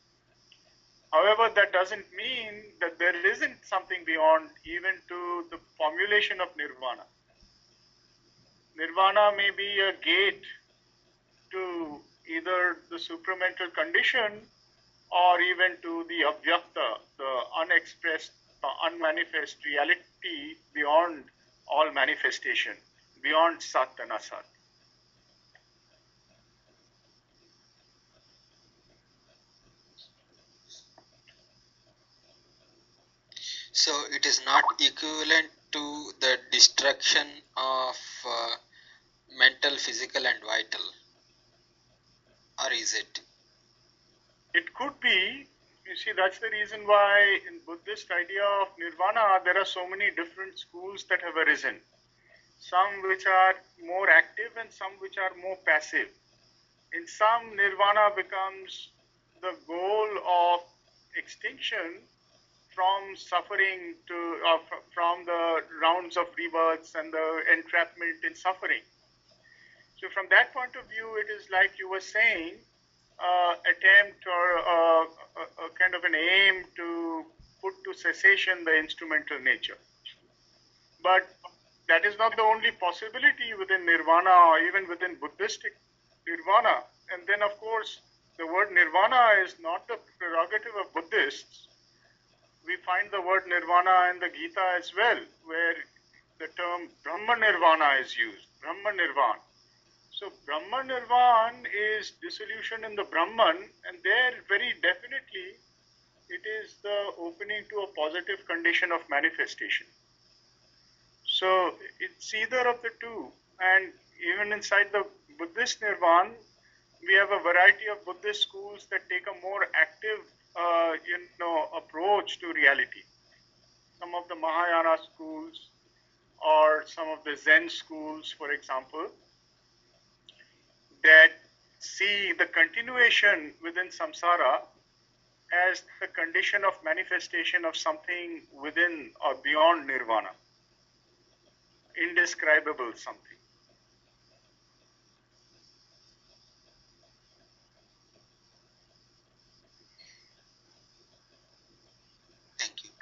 However, that doesn't mean that there isn't something beyond even to the formulation of nirvana. Nirvana may be a gate to either the supramental condition or even to the avyakta, the unexpressed, the unmanifest reality beyond all manifestation, beyond sat and asat. So it is not equivalent to the destruction of uh, mental, physical, and vital, or is it? It could be. You see, that's the reason why in Buddhist idea of nirvana, there are so many different schools that have arisen. Some which are more active and some which are more passive. In some, nirvana becomes the goal of extinction from suffering to, uh, from the rounds of rebirths and the entrapment in suffering. So from that point of view, it is like you were saying, uh, attempt or uh, a, a kind of an aim to put to cessation the instrumental nature. But that is not the only possibility within nirvana or even within Buddhistic nirvana. And then of course, the word nirvana is not the prerogative of Buddhists. We find the word nirvana in the Gita as well, where the term Brahma Nirvana is used, Brahma Nirvana. So Brahma Nirvana is dissolution in the Brahman, and there very definitely it is the opening to a positive condition of manifestation. So it's either of the two, and even inside the Buddhist Nirvana, we have a variety of Buddhist schools that take a more active, uh, you know, approach to reality. Some of the Mahayana schools, or some of the Zen schools, for example, that see the continuation within samsara as the condition of manifestation of something within or beyond nirvana, indescribable something. Thank you.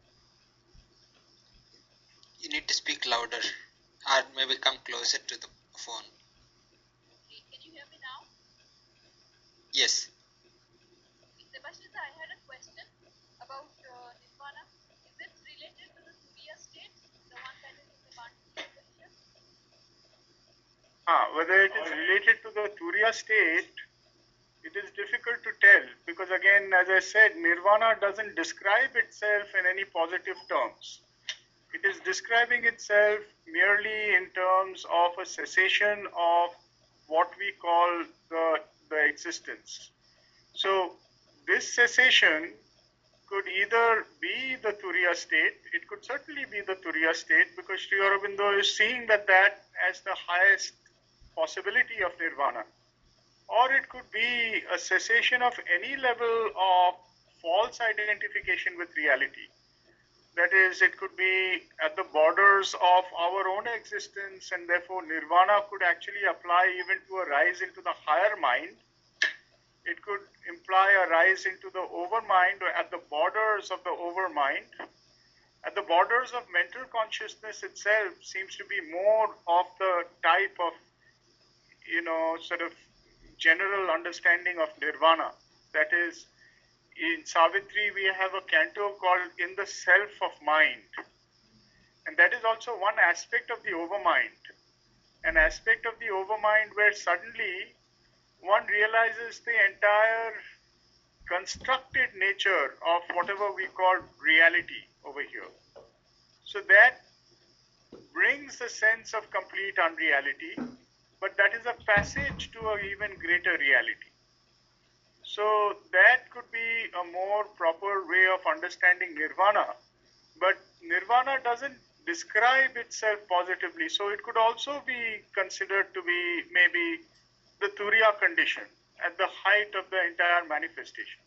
You need to speak louder, or maybe come closer to the phone. Okay, can you hear me now? Yes. Devashish, I had a question about uh, Nirvana. Is it related to the Turiya state, the one that is in the Bhagavad Gita? Ah, whether it is related to the Turiya state, it is difficult to tell because again, as I said, Nirvana doesn't describe itself in any positive terms. It is describing itself merely in terms of a cessation of what we call the, the existence. So this cessation could either be the Turiya state, it could certainly be the Turiya state because Sri Aurobindo is seeing that that as the highest possibility of nirvana. Or it could be a cessation of any level of false identification with reality. That is, it could be at the borders of our own existence, and therefore nirvana could actually apply even to a rise into the higher mind. It could imply a rise into the overmind or at the borders of the overmind. At the borders of mental consciousness itself seems to be more of the type of, you know, sort of general understanding of nirvana. That is, in Savitri, we have a canto called In the Self of Mind. And that is also one aspect of the overmind. An aspect of the overmind where suddenly one realizes the entire constructed nature of whatever we call reality over here. So that brings a sense of complete unreality, but that is a passage to an even greater reality. So that could be a more proper way of understanding nirvana, but nirvana doesn't describe itself positively, so it could also be considered to be maybe the Turiya condition at the height of the entire manifestation.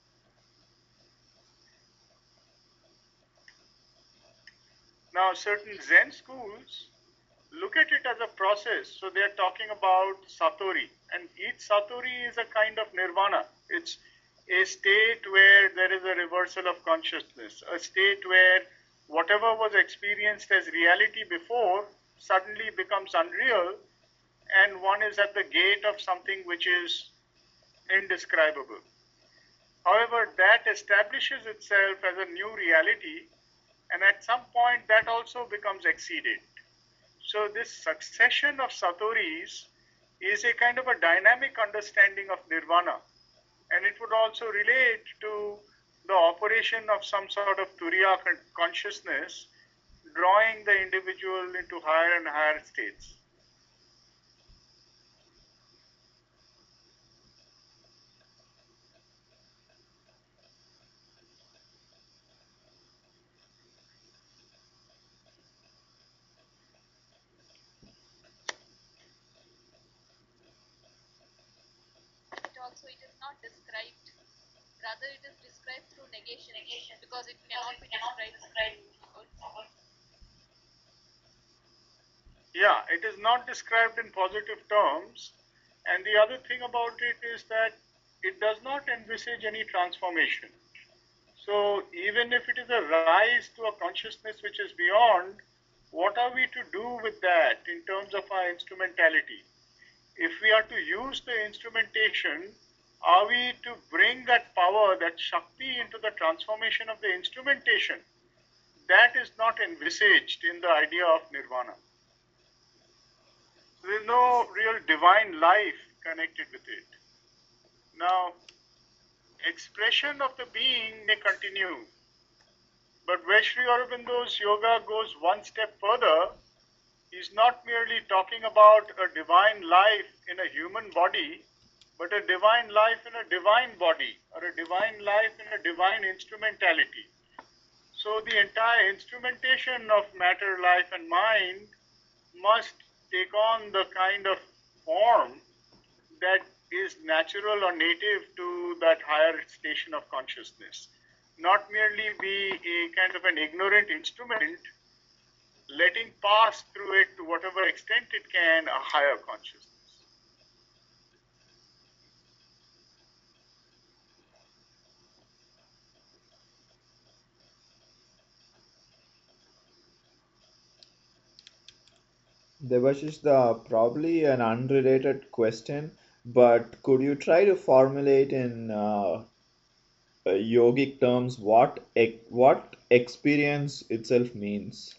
Now, certain Zen schools look at it as a process. So they are talking about Satori, and each Satori is a kind of nirvana. It's a state where there is a reversal of consciousness, a state where whatever was experienced as reality before suddenly becomes unreal, and one is at the gate of something which is indescribable. However, that establishes itself as a new reality, and at some point that also becomes exceeded. So this succession of Satoris is a kind of a dynamic understanding of nirvana, and it would also relate to the operation of some sort of Turiya consciousness, drawing the individual into higher and higher states. Also, it is not described, rather it is described through negation, negation because it cannot be described through words. Yeah, it is not described in positive terms, and the other thing about it is that it does not envisage any transformation. So even if it is a rise to a consciousness which is beyond, what are we to do with that in terms of our instrumentality? If we are to use the instrumentation, are we to bring that power, that Shakti into the transformation of the instrumentation? That is not envisaged in the idea of nirvana. There is no real divine life connected with it. Now, expression of the being may continue, but where Sri Aurobindo's yoga goes one step further, he's not merely talking about a divine life in a human body, but a divine life in a divine body, or a divine life in a divine instrumentality. So the entire instrumentation of matter, life, and mind must take on the kind of form that is natural or native to that higher station of consciousness. Not merely be a kind of an ignorant instrument, letting pass through it to whatever extent it can a higher consciousness. Devashish, the probably an unrelated question, but could you try to formulate in uh, uh, yogic terms what ex- what experience itself means?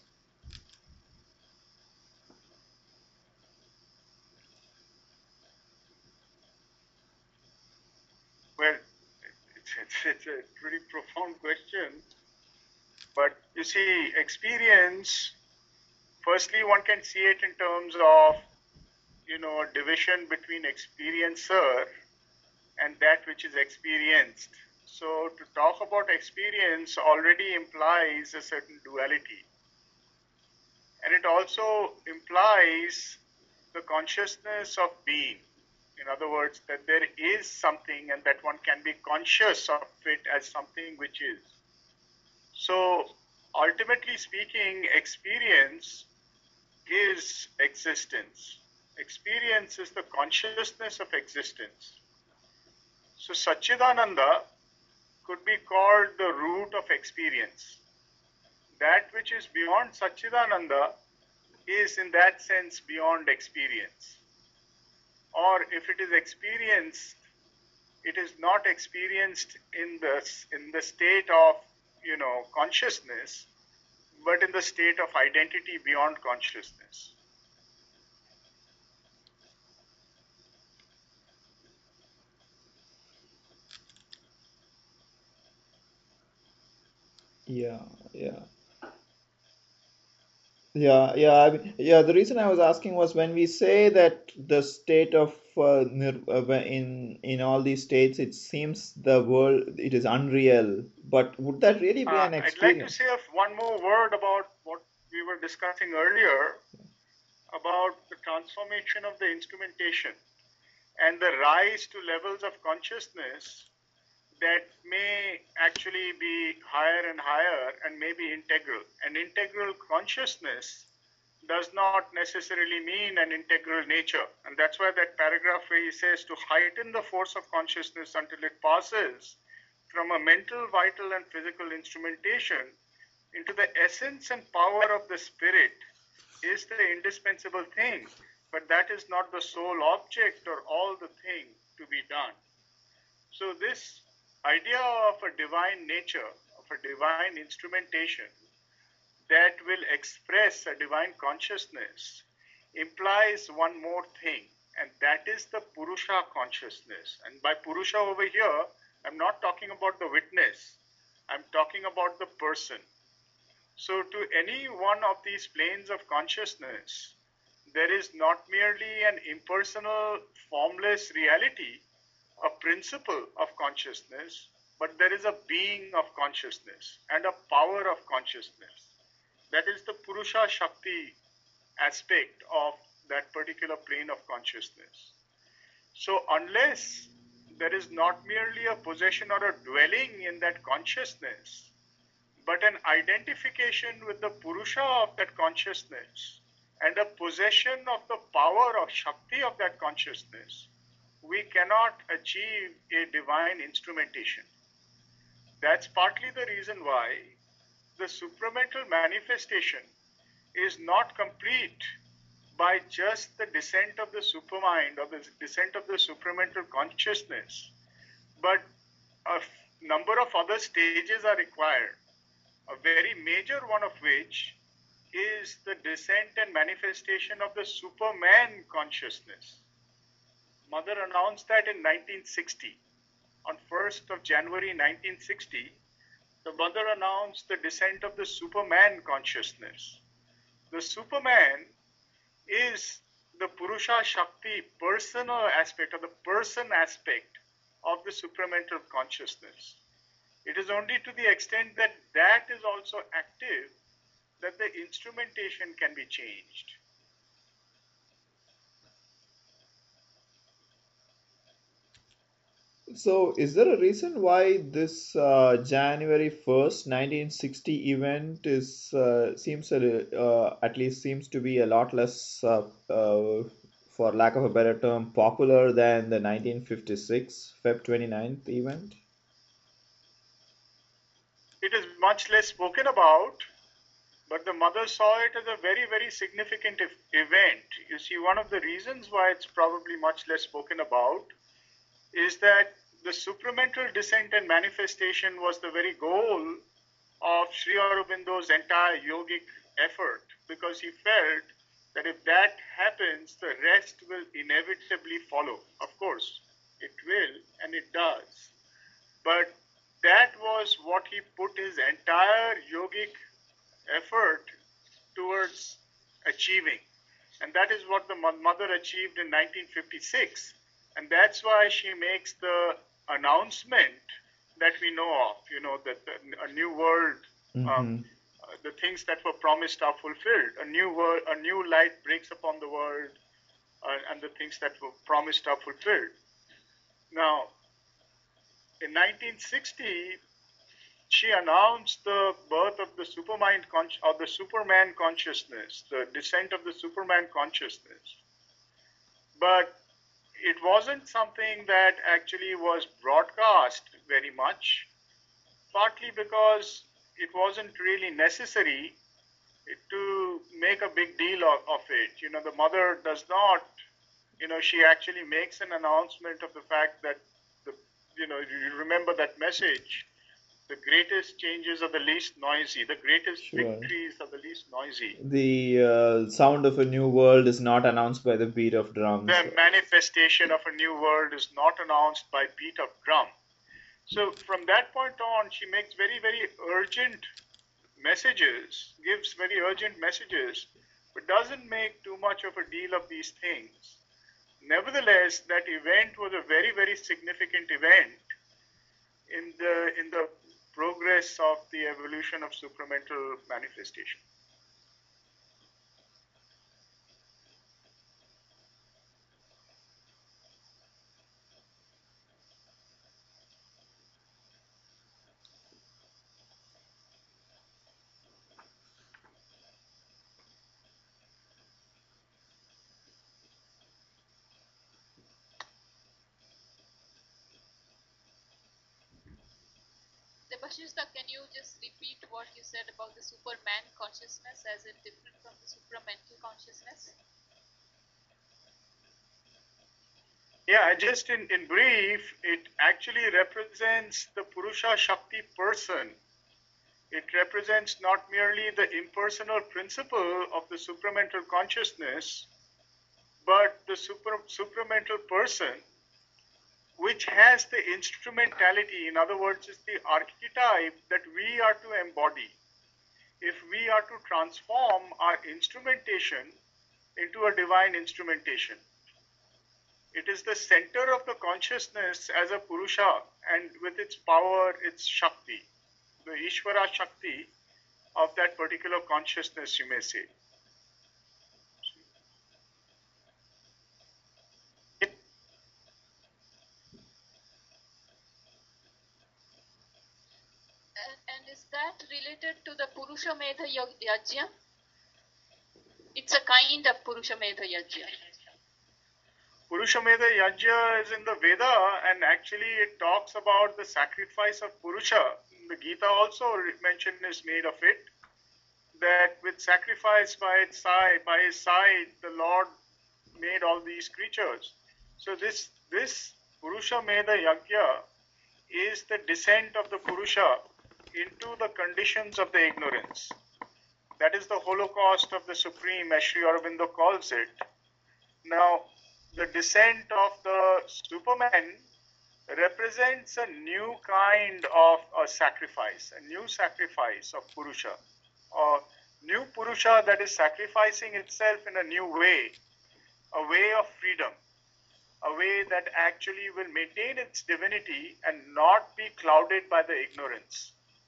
Well, it's, it's, it's a pretty profound question. But you see, experience, firstly, one can see it in terms of, you know, a division between experiencer and that which is experienced. So to talk about experience already implies a certain duality. And it also implies the consciousness of being. In other words, that there is something and that one can be conscious of it as something which is. So ultimately speaking, experience is existence. Experience is the consciousness of existence. So Satchidananda could be called the root of experience. That which is beyond Satchidananda is in that sense beyond experience. Or if it is experienced, it is not experienced in the, in the state of, you know, consciousness, but in the state of identity beyond consciousness. Yeah, yeah. Yeah, yeah, I mean, yeah. The reason I was asking was when we say that the state of uh, nir uh, when- in in all these states, it seems the world it is unreal. But would that really be Uh, an I'd like to experience? say one more word about what we were discussing earlier about the transformation of the instrumentation and the rise to levels of consciousness that may actually be higher and higher and may be integral. An integral consciousness does not necessarily mean an integral nature. And that's why that paragraph where he says to heighten the force of consciousness until it passes from a mental, vital, and physical instrumentation into the essence and power of the spirit is the indispensable thing. But that is not the sole object or all the thing to be done. So this idea of a divine nature, of a divine instrumentation that will express a divine consciousness implies one more thing, and that is the Purusha consciousness. And by Purusha over here, I'm not talking about the witness, I'm talking about the person. So to any one of these planes of consciousness, there is not merely an impersonal, formless reality, a principle of consciousness, but there is a being of consciousness and a power of consciousness. That is the Purusha Shakti aspect of that particular plane of consciousness. So unless there is not merely a possession or a dwelling in that consciousness, but an identification with the Purusha of that consciousness and a possession of the power of Shakti of that consciousness, we cannot achieve a divine instrumentation. That's partly the reason why the supramental manifestation is not complete by just the descent of the supermind or the descent of the supramental consciousness, but a number of other stages are required, a very major one of which is the descent and manifestation of the Superman consciousness. Mother announced that in nineteen sixty. On first of January nineteen sixty, the mother announced the descent of the Superman consciousness. The Superman is the Purusha Shakti personal aspect or the person aspect of the supramental consciousness. It is only to the extent that that is also active that the instrumentation can be changed. So, is there a reason why this uh, January first, nineteen sixty event is uh, seems a, li- uh, at least seems to be a lot less, uh, uh, for lack of a better term, popular than the nineteen fifty-six February twenty-ninth event? It is much less spoken about, but the mother saw it as a very, very significant ev- event. You see, one of the reasons why it's probably much less spoken about is that the supramental descent and manifestation was the very goal of Sri Aurobindo's entire yogic effort, because he felt that if that happens, the rest will inevitably follow. Of course, it will, and it does. But that was what he put his entire yogic effort towards achieving. And that is what the mother achieved in nineteen fifty-six. And that's why she makes the announcement that we know of, you know, that the, a new world, Mm-hmm. um, uh, the things that were promised are fulfilled. A new world, a new light breaks upon the world, uh, and the things that were promised are fulfilled. Now, in nineteen sixty, she announced the birth of the supermind con- or the Superman consciousness, the descent of the Superman consciousness. But it wasn't something that actually was broadcast very much, partly because it wasn't really necessary to make a big deal of, of it. You know, the mother does not, you know, she actually makes an announcement of the fact that, the, you know, you remember that message, the greatest changes are the least noisy, the greatest Sure. victories are the least noisy. The uh, sound of a new world is not announced by the beat of drums. The manifestation of a new world is not announced by beat of drum. So from that point on, she makes very, very urgent messages, gives very urgent messages, but doesn't make too much of a deal of these things. Nevertheless, that event was a very, very significant event in the in the progress of the evolution of supramental manifestation. Debashishta, can you just repeat what you said about the Superman consciousness as it different from the supramental consciousness? Yeah, just in, in brief, it actually represents the Purusha Shakti person. It represents not merely the impersonal principle of the supramental consciousness, but the super, supramental person, which has the instrumentality, in other words, is the archetype that we are to embody. If we are to transform our instrumentation into a divine instrumentation. It is the center of the consciousness as a Purusha, and with its power, its Shakti, the Ishvara Shakti of that particular consciousness, you may say. And, and is that related to the Purusha Medha Yajna? It's a kind of Purusha Medha Yajna. Purusha Medha Yajna is in the Veda, and actually it talks about the sacrifice of Purusha. The Gita also mention is made of it, that with sacrifice by its side, by his side, the Lord made all these creatures. So this this Purusha Medha Yajna is the descent of the Purusha into the conditions of the ignorance. That is the Holocaust of the Supreme, as Sri Aurobindo calls it. Now, the descent of the Superman represents a new kind of a sacrifice, a new sacrifice of Purusha, a new Purusha that is sacrificing itself in a new way, a way of freedom, a way that actually will maintain its divinity and not be clouded by the ignorance.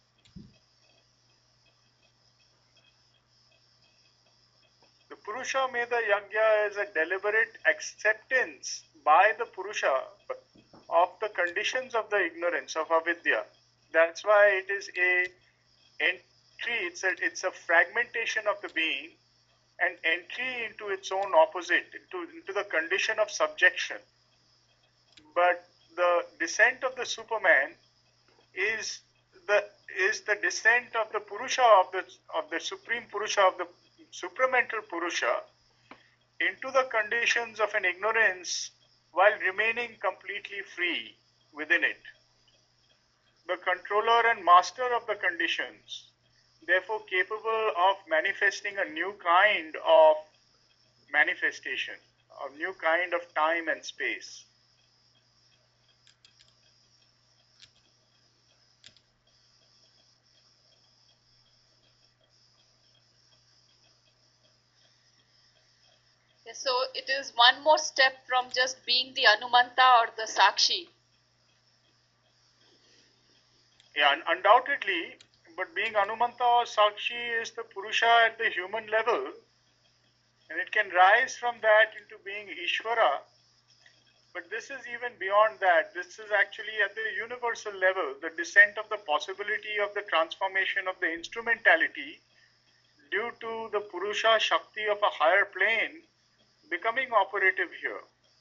The Purusha Medha Yajna is a deliberate acceptance by the Purusha of the conditions of the ignorance, of avidya. That's why it is a entry, it's a, it's a fragmentation of the being, an entry into its own opposite, into, into the condition of subjection. But the descent of the Superman is the is the descent of the Purusha, of the of the Supreme Purusha, of the supramental Purusha into the conditions of an ignorance while remaining completely free within it. The controller and master of the conditions, therefore capable of manifesting a new kind of manifestation, a new kind of time and space. Okay, so it is one more step from just being the Anumanta or the Sakshi. Yeah, undoubtedly, but being Anumanta or Sakshi is the Purusha at the human level, and it can rise from that into being Ishvara. But this is even beyond that. This is actually at the universal level, the descent of the possibility of the transformation of the instrumentality due to the Purusha Shakti of a higher plane becoming operative here.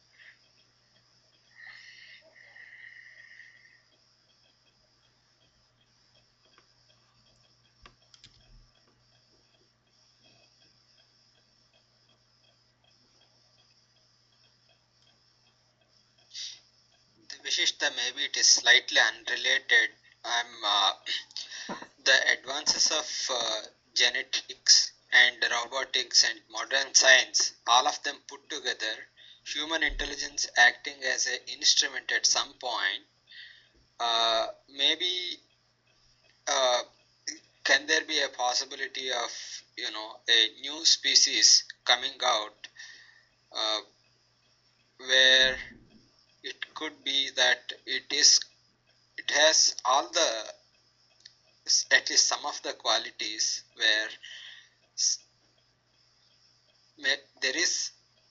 Vishishta, maybe it is slightly unrelated. I'm uh, the advances of uh, genetics and robotics and modern science, all of them put together, human intelligence acting as an instrument at some point, uh, maybe uh, can there be a possibility of, you know, a new species coming out uh, where it could be that it is it has all the, at least some of the qualities where there is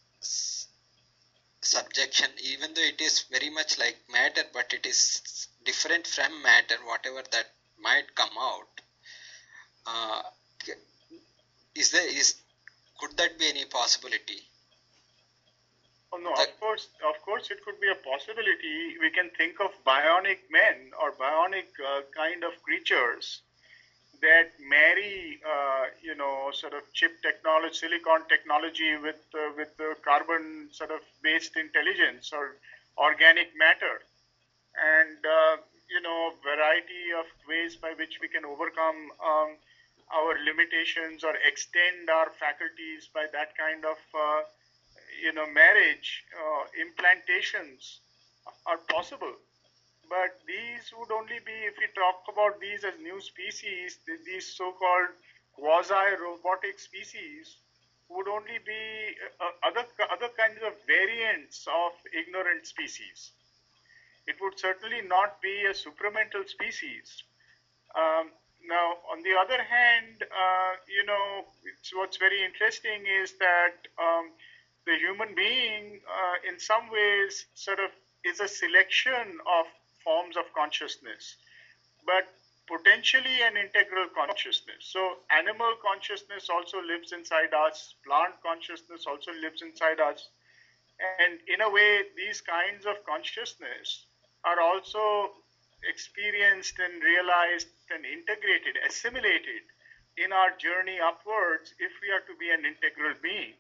subjection, even though it is very much like matter, but it is different from matter, whatever that might come out. Uh, is there is could that be any possibility? Oh, no, of course, of course, it could be a possibility. We can think of bionic men or bionic uh, kind of creatures that marry, uh, you know, sort of chip technology, silicon technology with uh, with the carbon sort of based intelligence or organic matter, and uh, you know, variety of ways by which we can overcome um, our limitations or extend our faculties by that kind of uh, you know, marriage, uh, implantations are possible. But these would only be, if we talk about these as new species, these so-called quasi-robotic species would only be uh, other, other kinds of variants of ignorant species. It would certainly not be a supramental species. Um, now, on the other hand, uh, you know, what's very interesting is that um, the human being, uh, in some ways, sort of is a selection of forms of consciousness, but potentially an integral consciousness. So animal consciousness also lives inside us, plant consciousness also lives inside us. And in a way, these kinds of consciousness are also experienced and realized and integrated, assimilated in our journey upwards if we are to be an integral being.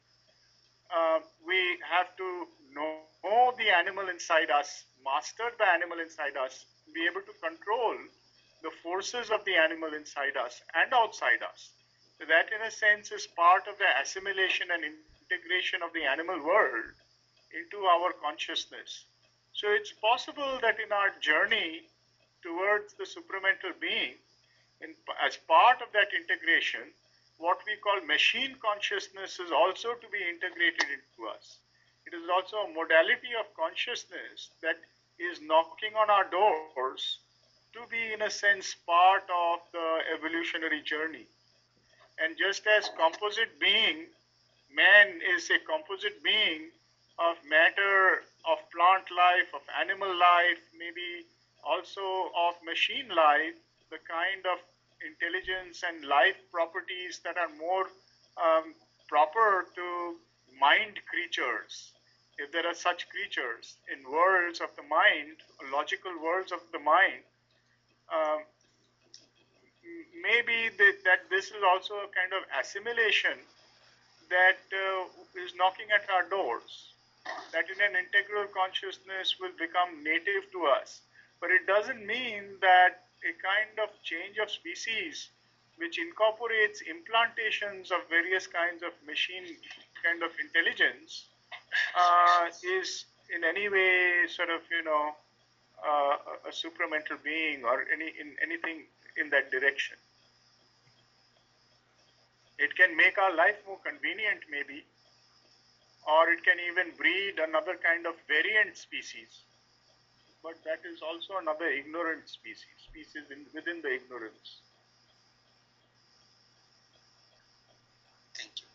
Uh, we have to know, know the animal inside us, master the animal inside us, be able to control the forces of the animal inside us and outside us. So that, in a sense, is part of the assimilation and integration of the animal world into our consciousness. So it's possible that in our journey towards the supramental being, in, as part of that integration, what we call machine consciousness is also to be integrated into us. It is also a modality of consciousness that is knocking on our doors to be, in a sense, part of the evolutionary journey. And just as composite being, man is a composite being of matter, of plant life, of animal life, maybe also of machine life, the kind of intelligence and life properties that are more um, proper to mind creatures, if there are such creatures in worlds of the mind, logical worlds of the mind. Um, maybe that, that this is also a kind of assimilation that uh, is knocking at our doors, that in an integral consciousness will become native to us. But it doesn't mean that a kind of change of species which incorporates implantations of various kinds of machine kind of intelligence uh, is in any way sort of, you know, uh, a supramental being or any in anything in that direction. It can make our life more convenient, maybe, or it can even breed another kind of variant species. But that is also another ignorant species, species in, within the ignorance. Thank you.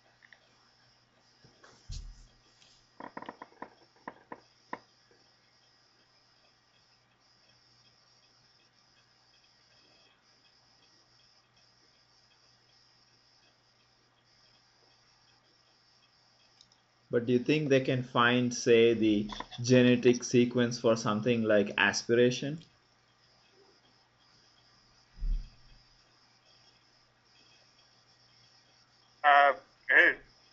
But do you think they can find, say, the genetic sequence for something like aspiration? Uh, eh,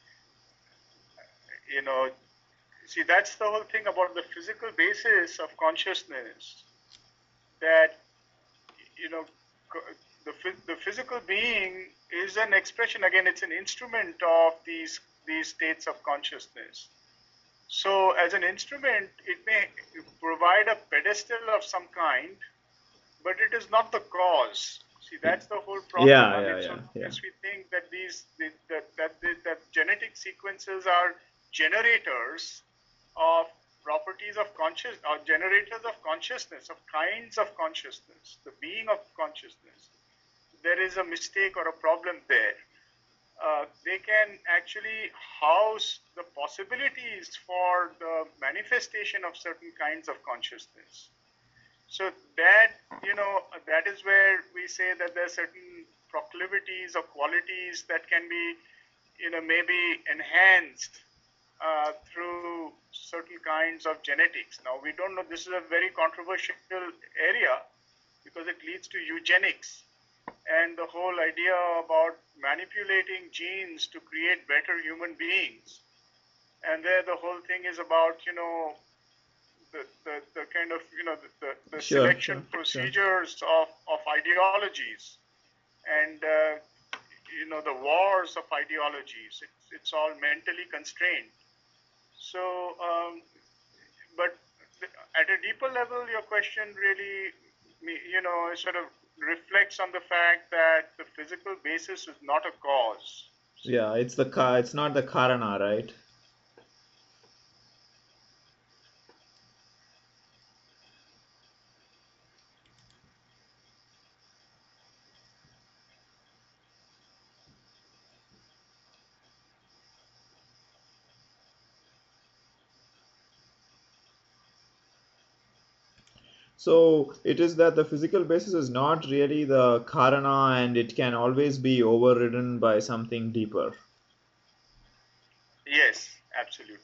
you know, see, that's the whole thing about the physical basis of consciousness. That, you know, the the physical being is an expression. Again, it's an instrument of these these states of consciousness. So, as an instrument, it may provide a pedestal of some kind, but it is not the cause. See, that's the whole problem. Yeah, I yeah, mean, yeah, so yeah. as we think that these the, that that the, that genetic sequences are generators of properties of conscious or generators of consciousness, of kinds of consciousness, the being of consciousness, there is a mistake or a problem there. Uh, they can actually house the possibilities for the manifestation of certain kinds of consciousness. So that, you know, that is where we say that there are certain proclivities or qualities that can be, you know, maybe enhanced uh, through certain kinds of genetics. Now, we don't know, this is a very controversial area because it leads to eugenics and the whole idea about manipulating genes to create better human beings. And there the whole thing is about, you know, the, the, the kind of, you know, the, the, the Sure, selection sure, sure. procedures of, of ideologies and, uh, you know, the wars of ideologies. It's, it's all mentally constrained. So, um, but at a deeper level, your question really, you know, sort of reflects on the fact that the physical basis is not a cause. Yeah, it's the ka it's not the karana, right? So it is that the physical basis is not really the karana and it can always be overridden by something deeper. Yes, absolutely.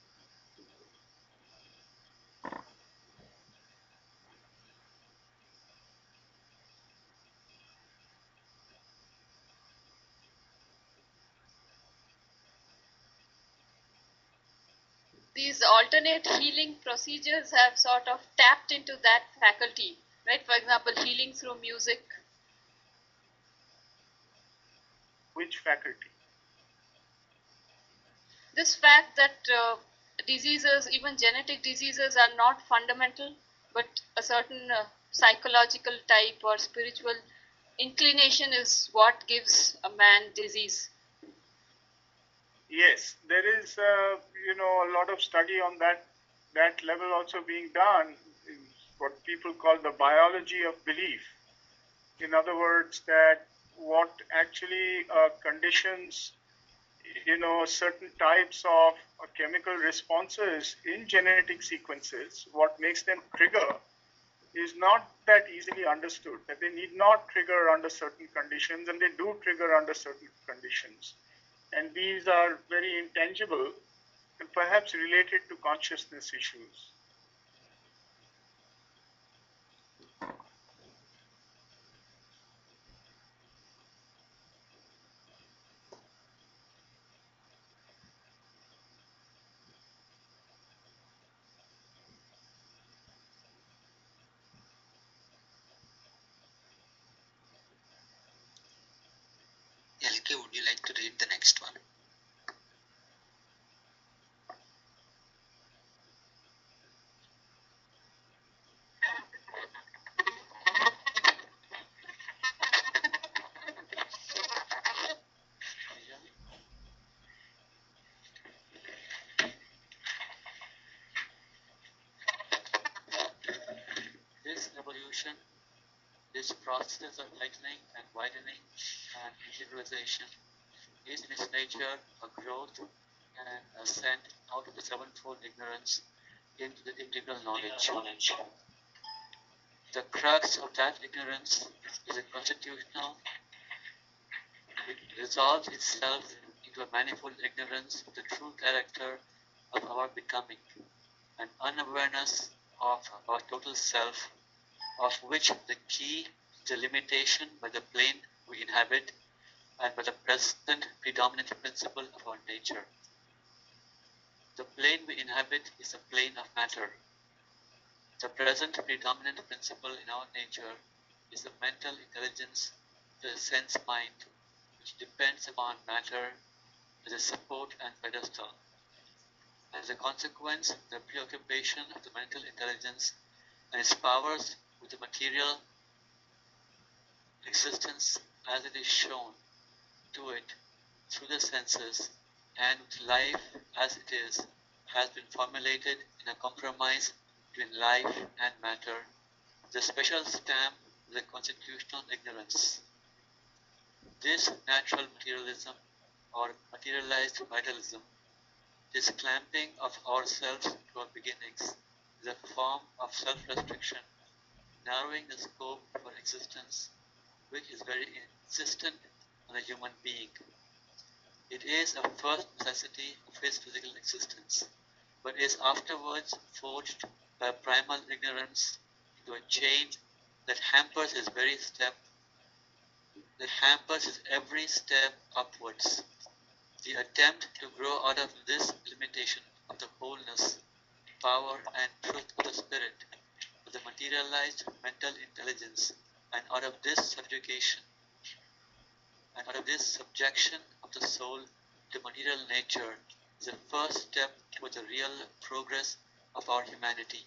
These alternate healing procedures have sort of tapped into that faculty, right? For example, healing through music. Which faculty? This fact that uh, diseases, even genetic diseases, are not fundamental, but a certain uh, psychological type or spiritual inclination is what gives a man disease. Yes, there is, uh, you know, a lot of study on that that level also being done in what people call the biology of belief. In other words, that what actually uh, conditions, you know, certain types of uh, chemical responses in genetic sequences, what makes them trigger is not that easily understood, that they need not trigger under certain conditions, and they do trigger under certain conditions. And these are very intangible and perhaps related to consciousness issues. like to read the next one. This evolution, this process of lightening and widening and individualization is in its nature a growth and ascent out of the sevenfold ignorance into the integral knowledge. The crux of that ignorance is a constitutional. It resolves itself into a manifold ignorance of the true character of our becoming, an unawareness of our total self, of which the key is the limitation by the plane we inhabit and by the present predominant principle of our nature. The plane we inhabit is a plane of matter. The present predominant principle in our nature is the mental intelligence, the sense mind, which depends upon matter as a support and pedestal. As a consequence, the preoccupation of the mental intelligence and its powers with the material existence as it is shown to it through the senses and with life as it is has been formulated in a compromise between life and matter, the special stamp of the constitutional ignorance. This natural materialism or materialized vitalism, this clamping of ourselves to our beginnings, is a form of self-restriction, narrowing the scope of our existence, which is very insistent on the human being. It is a first necessity of his physical existence, but is afterwards forged by a primal ignorance into a chain that hampers his very step, that hampers his every step upwards. The attempt to grow out of this limitation of the wholeness, power and truth of the spirit, of the materialized mental intelligence, and out of this subjugation, and out of this subjection of the soul to material nature is the first step towards the real progress of our humanity.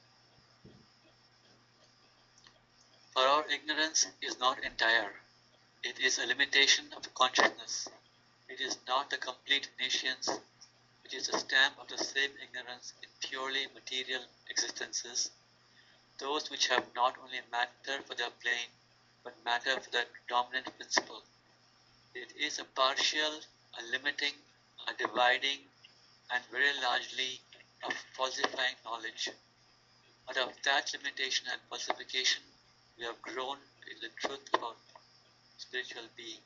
For our ignorance is not entire. It is a limitation of the consciousness. It is not the complete nescience, which is the stamp of the same ignorance in purely material existences, those which have not only matter for their plane, but matter for their dominant principle. It is a partial, a limiting, a dividing, and very largely a falsifying knowledge. Out of that limitation and falsification, we have grown in the truth of our spiritual being.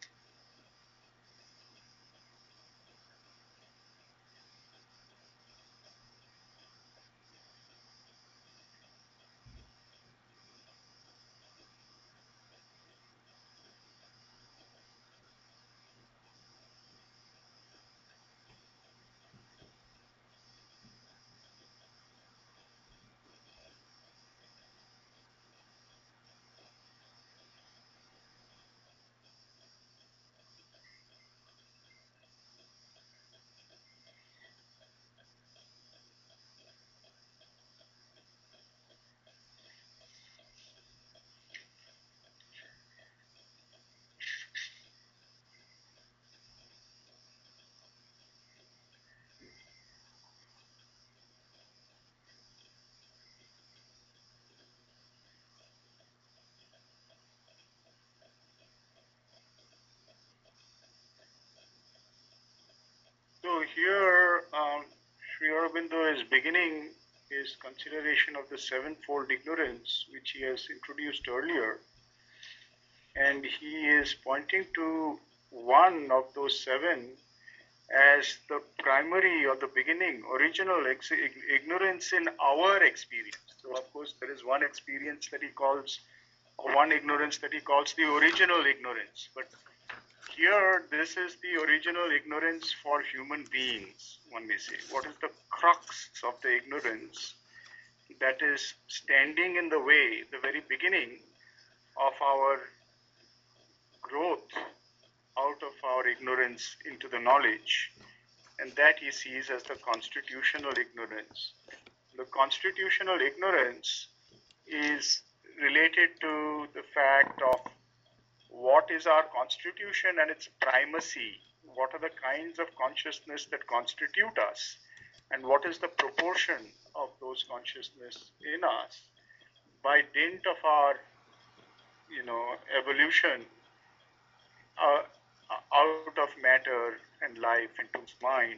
So here, um, Sri Aurobindo is beginning his consideration of the sevenfold ignorance, which he has introduced earlier. And he is pointing to one of those seven as the primary or the beginning, original ex- ignorance in our experience. So of course there is one experience that he calls, or one ignorance that he calls the original ignorance. But here, this is the original ignorance for human beings, one may say. What is the crux of the ignorance that is standing in the way, the very beginning of our growth out of our ignorance into the knowledge, and that he sees as the constitutional ignorance. The constitutional ignorance is related to the fact of what is our constitution and its primacy, what are the kinds of consciousness that constitute us, and what is the proportion of those consciousness in us by dint of our, you know, evolution uh, out of matter and life into mind.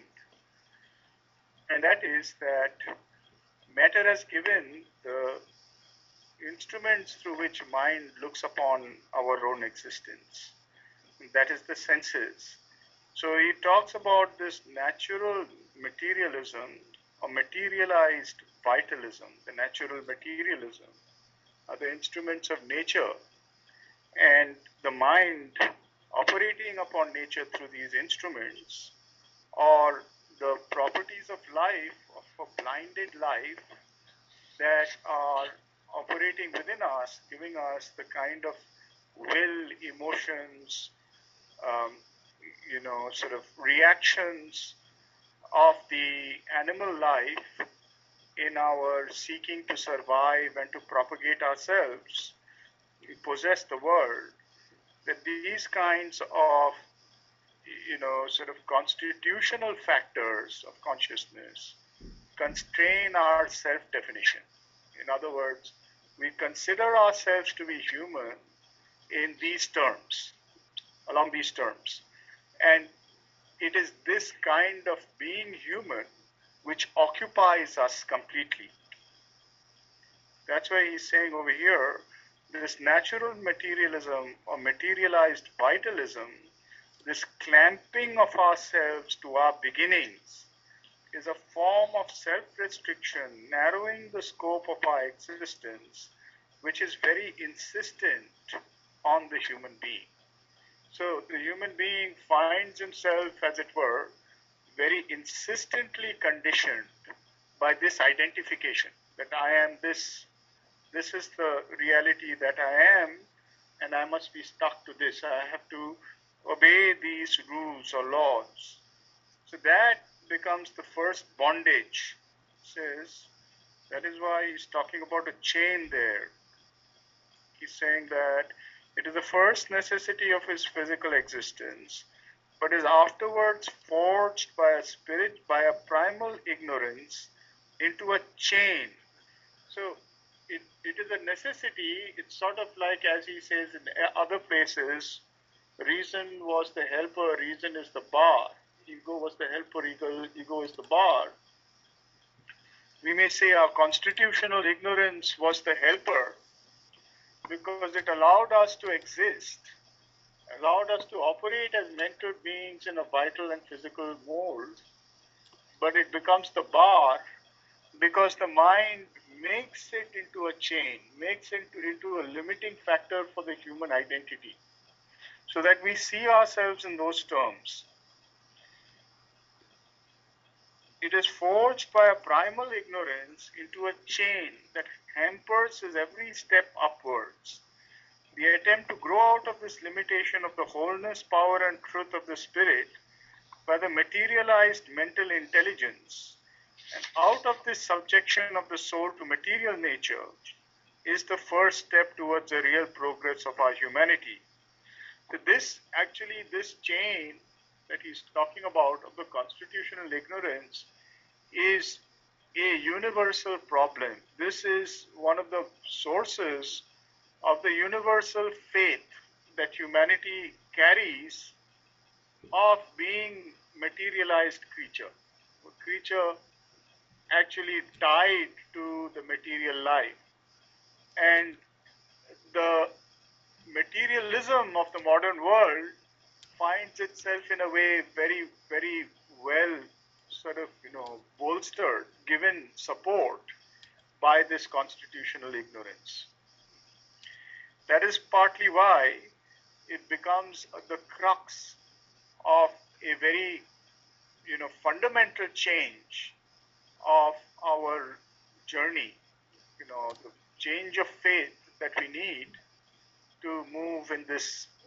And that is that matter has given the instruments through which mind looks upon our own existence. That is the senses. So he talks about this natural materialism or materialized vitalism, the natural materialism, are the instruments of nature, and the mind operating upon nature through these instruments, or the properties of life, of a blinded life, that are operating within us, giving us the kind of will, emotions, um, you know, sort of reactions of the animal life in our seeking to survive and to propagate ourselves, possess the world, that these kinds of, you know, sort of constitutional factors of consciousness constrain our self-definition. In other words, we consider ourselves to be human in these terms, along these terms. And it is this kind of being human which occupies us completely. That's why he's saying over here, this natural materialism or materialized vitalism, this clamping of ourselves to our beginnings, is a form of self-restriction, narrowing the scope of our existence, which is very insistent on the human being. So the human being finds himself, as it were, very insistently conditioned by this identification, that I am this, this is the reality that I am, and I must be stuck to this. I have to obey these rules or laws. So that becomes the first bondage. Says that is why he's talking about a chain there. He's saying that it is the first necessity of his physical existence, but is afterwards forged by a spirit, by a primal ignorance, into a chain. So it, it is a necessity. It's sort of like, as he says in other places, reason was the helper, reason is the bar. Ego was the helper, ego, ego is the bar. We may say our constitutional ignorance was the helper because it allowed us to exist, allowed us to operate as mental beings in a vital and physical mold, but it becomes the bar because the mind makes it into a chain, makes it into a limiting factor for the human identity, so that we see ourselves in those terms. It is forged by a primal ignorance into a chain that hampers his every step upwards. The attempt to grow out of this limitation of the wholeness, power, and truth of the spirit by the materialized mental intelligence, and out of this subjection of the soul to material nature, is the first step towards the real progress of our humanity. So this, actually, this chain that he's talking about of the constitutional ignorance is a universal problem. This is one of the sources of the universal faith that humanity carries of being materialized creature, a creature actually tied to the material life. And the materialism of the modern world finds itself in a way very, very well sort of, you know, bolstered, given support by this constitutional ignorance. That is partly why it becomes the crux of a very, you know, fundamental change of our journey, you know, the change of faith that we need to move in this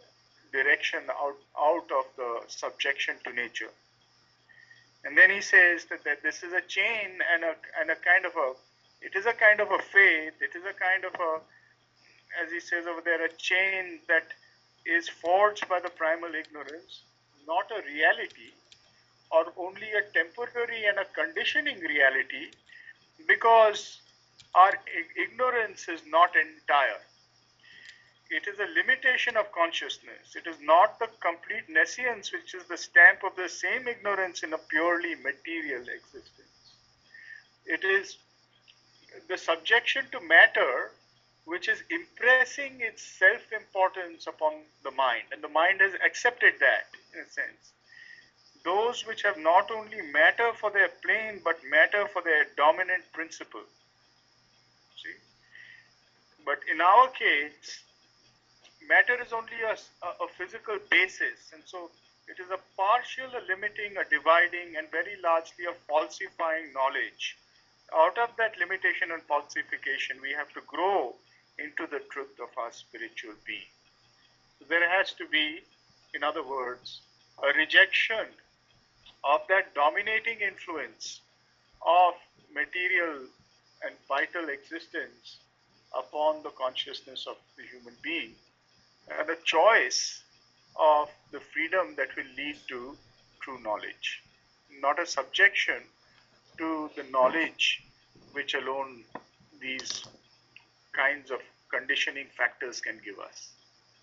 direction out, out of the subjection to nature. And then he says that, that this is a chain and a, and a kind of a, it is a kind of a faith, it is a kind of a, as he says over there, a chain that is forged by the primal ignorance, not a reality, or only a temporary and a conditioning reality, because our ignorance is not entire. It is a limitation of consciousness. It is not the complete nescience, which is the stamp of the same ignorance in a purely material existence. It is the subjection to matter, which is impressing its self-importance upon the mind, and the mind has accepted that, in a sense. Those which have not only matter for their plane, but matter for their dominant principle. See? But in our case, matter is only a, a, a physical basis, and so it is a partial, a limiting, a dividing, and very largely a falsifying knowledge. Out of that limitation and falsification, we have to grow into the truth of our spiritual being. So there has to be, in other words, a rejection of that dominating influence of material and vital existence upon the consciousness of the human being, and a choice of the freedom that will lead to true knowledge, not a subjection to the knowledge which alone these kinds of conditioning factors can give us.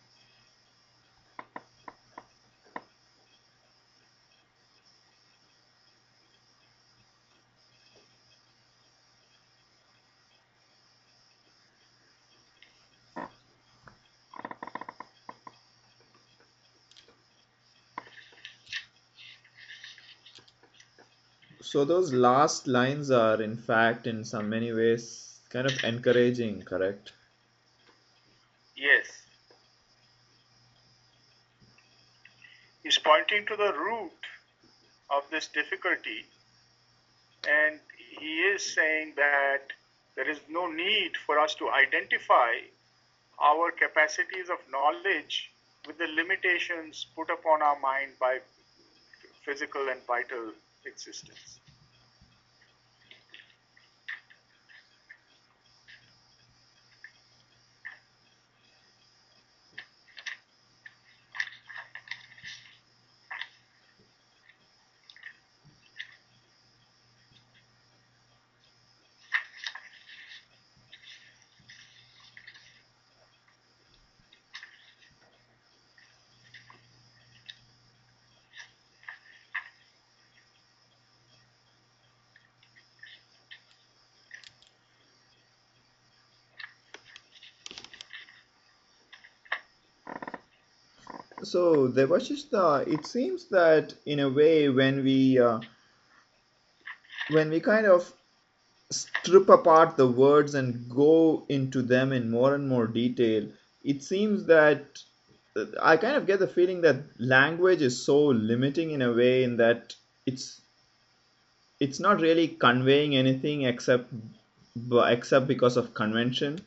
So those last lines are, in fact, in some many ways, kind of encouraging, correct? Yes. He's pointing to the root of this difficulty, and he is saying that there is no need for us to identify our capacities of knowledge with the limitations put upon our mind by physical and vital existence. So Devashishta, it seems that in a way, when we uh, when we kind of strip apart the words and go into them in more and more detail, it seems that uh, I kind of get the feeling that language is so limiting in a way, in that it's it's not really conveying anything except except because of convention.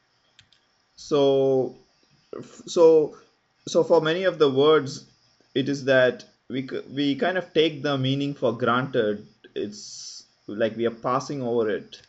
So so so for many of the words, it is that we we kind of take the meaning for granted. It's like we are passing over it.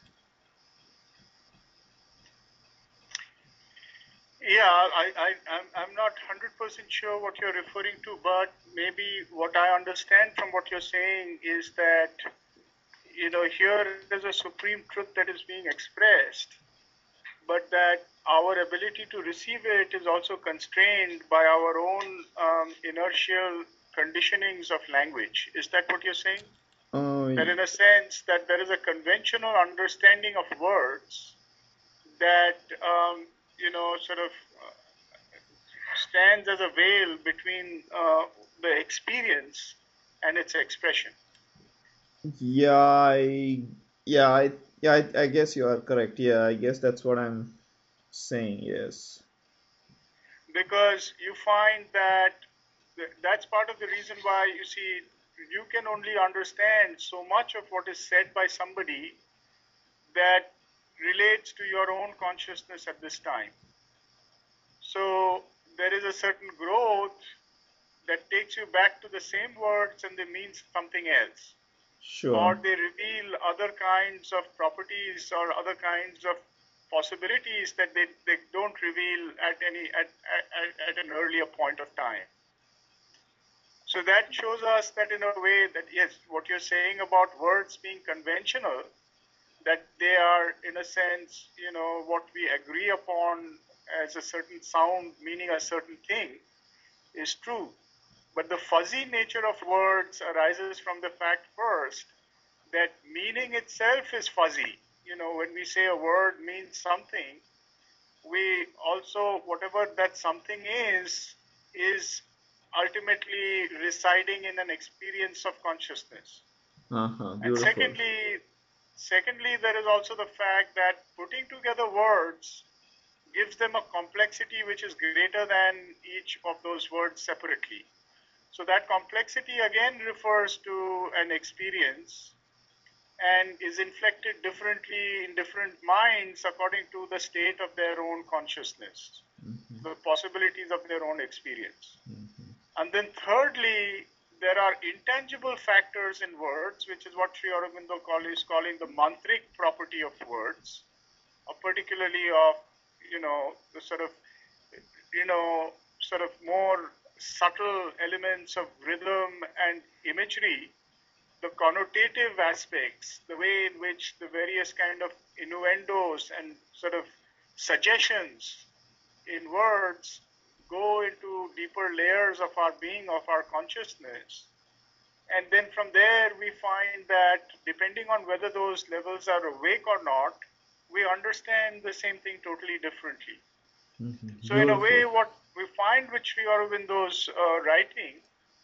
Yeah, I, I, I'm, I'm not one hundred percent sure what you're referring to, but maybe what I understand from what you're saying is that, you know, here is a supreme truth that is being expressed, but that our ability to receive it is also constrained by our own um, inertial conditionings of language. Is that what you're saying? Oh, That in a sense that there is a conventional understanding of words that, um, you know, sort of uh, stands as a veil between uh, the experience and its expression. yeah, I, yeah, I, yeah, I, I guess you are correct. Yeah, I guess that's what I'm saying. Yes. Because you find that th- that's part of the reason why, you see, you can only understand so much of what is said by somebody that relates to your own consciousness at this time. So there is a certain growth that takes you back to the same words and they mean something else. Sure. Or they reveal other kinds of properties or other kinds of possibilities that they, they don't reveal at any at, at, at an earlier point of time. So that shows us that in a way that yes, what you're saying about words being conventional, that they are in a sense, you know, what we agree upon as a certain sound meaning a certain thing is true. But the fuzzy nature of words arises from the fact first that meaning itself is fuzzy. You know, when we say a word means something, we also, whatever that something is, is ultimately residing in an experience of consciousness. Uh-huh. And Beautiful. secondly, secondly, there is also the fact that putting together words gives them a complexity which is greater than each of those words separately. So that complexity again refers to an experience and is inflected differently in different minds according to the state of their own consciousness, Mm-hmm. the possibilities of their own experience. Mm-hmm. And then thirdly, there are intangible factors in words, which is what Sri Aurobindo call, is calling the mantric property of words, or particularly of, you know, the sort of, you know, sort of more subtle elements of rhythm and imagery, the connotative aspects, the way in which the various kind of innuendos and sort of suggestions in words go into deeper layers of our being, of our consciousness. And then from there, we find that depending on whether those levels are awake or not, we understand the same thing totally differently. Mm-hmm. So in a way, Beautiful. what we find with Sri Aurobindo's uh, writing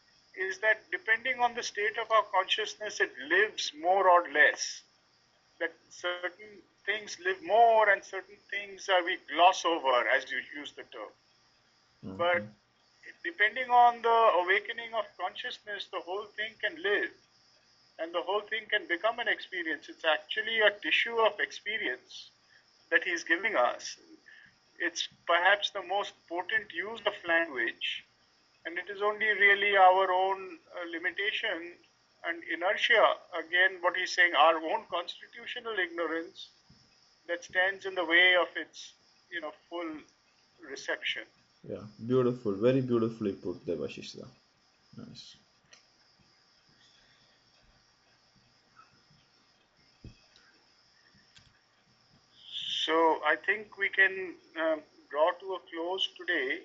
is that depending on the state of our consciousness, it lives more or less. That certain things live more and certain things uh, we gloss over, as you use the term. Mm-hmm. But depending on the awakening of consciousness, the whole thing can live and the whole thing can become an experience. It's actually a tissue of experience that he's giving us. It's perhaps the most potent use of language, and it is only really our own uh, limitation and inertia, again what he's saying, our own constitutional ignorance that stands in the way of its, you know, full reception. Yeah, beautiful. Very beautifully put, Devashish. Nice. So I think we can um, draw to a close today.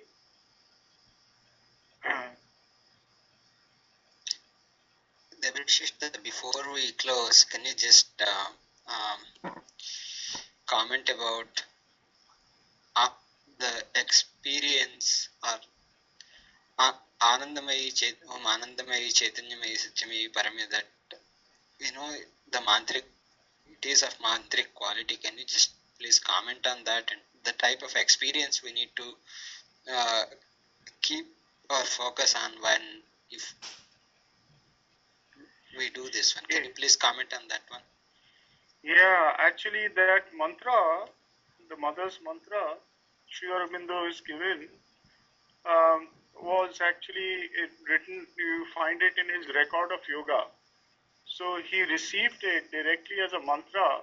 Devashish, before we close, can you just uh, um, comment about uh, the experience or uh, Anandamayi Chet Om Anandamayi Chaitanyamayi Satyamayi Parame, that, you know, the mantric, it is of mantric quality. Can you just please comment on that and the type of experience we need to uh, keep our focus on when if we do this one? Can you please comment on that one? Yeah, actually that mantra, the mother's mantra, Sri Aurobindo is given, um, was actually it written, you find it in his record of yoga. So he received it directly as a mantra,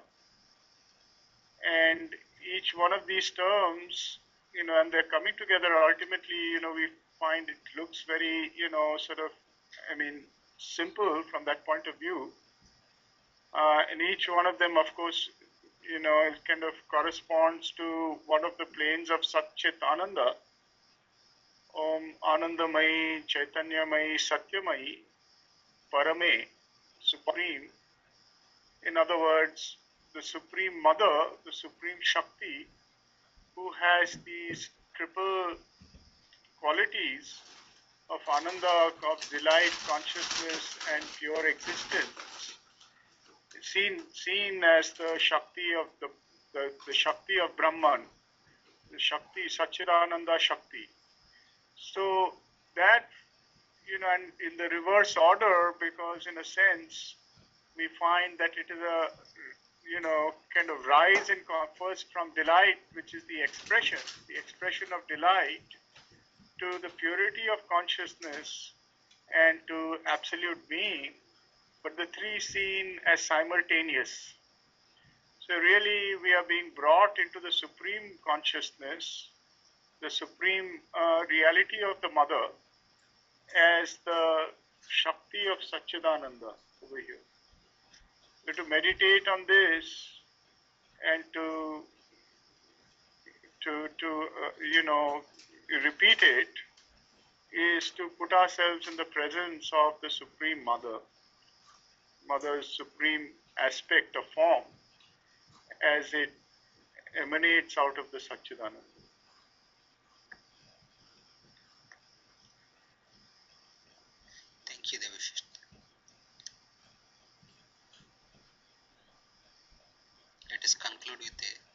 and each one of these terms, you know, and they're coming together ultimately, you know, we find it looks very, you know, sort of, I mean, simple from that point of view. Uh, and each one of them, of course, you know, it kind of corresponds to one of the planes of Sat Chit Ananda. Om Anandamayi, Chaitanyamayi, Satyamayi, Parame, Supreme. In other words, the Supreme Mother, the Supreme Shakti, who has these triple qualities of Ananda, of delight, consciousness, and pure existence, seen seen as the Shakti of the, the, the Shakti of Brahman, the Shakti, Satchidananda Shakti. So that, you know, and in the reverse order, because in a sense, we find that it is a, you know, kind of rise in first from delight, which is the expression, the expression of delight, to the purity of consciousness and to absolute being, but the three seen as simultaneous. So really we are being brought into the supreme consciousness, the supreme uh, reality of the mother as the Shakti of Satchidananda over here. So to meditate on this and to to to uh, you know repeat it is to put ourselves in the presence of the Supreme Mother, Mother's supreme aspect of form as it emanates out of the Satchidananda. Thank you, Devashish. Let us conclude with a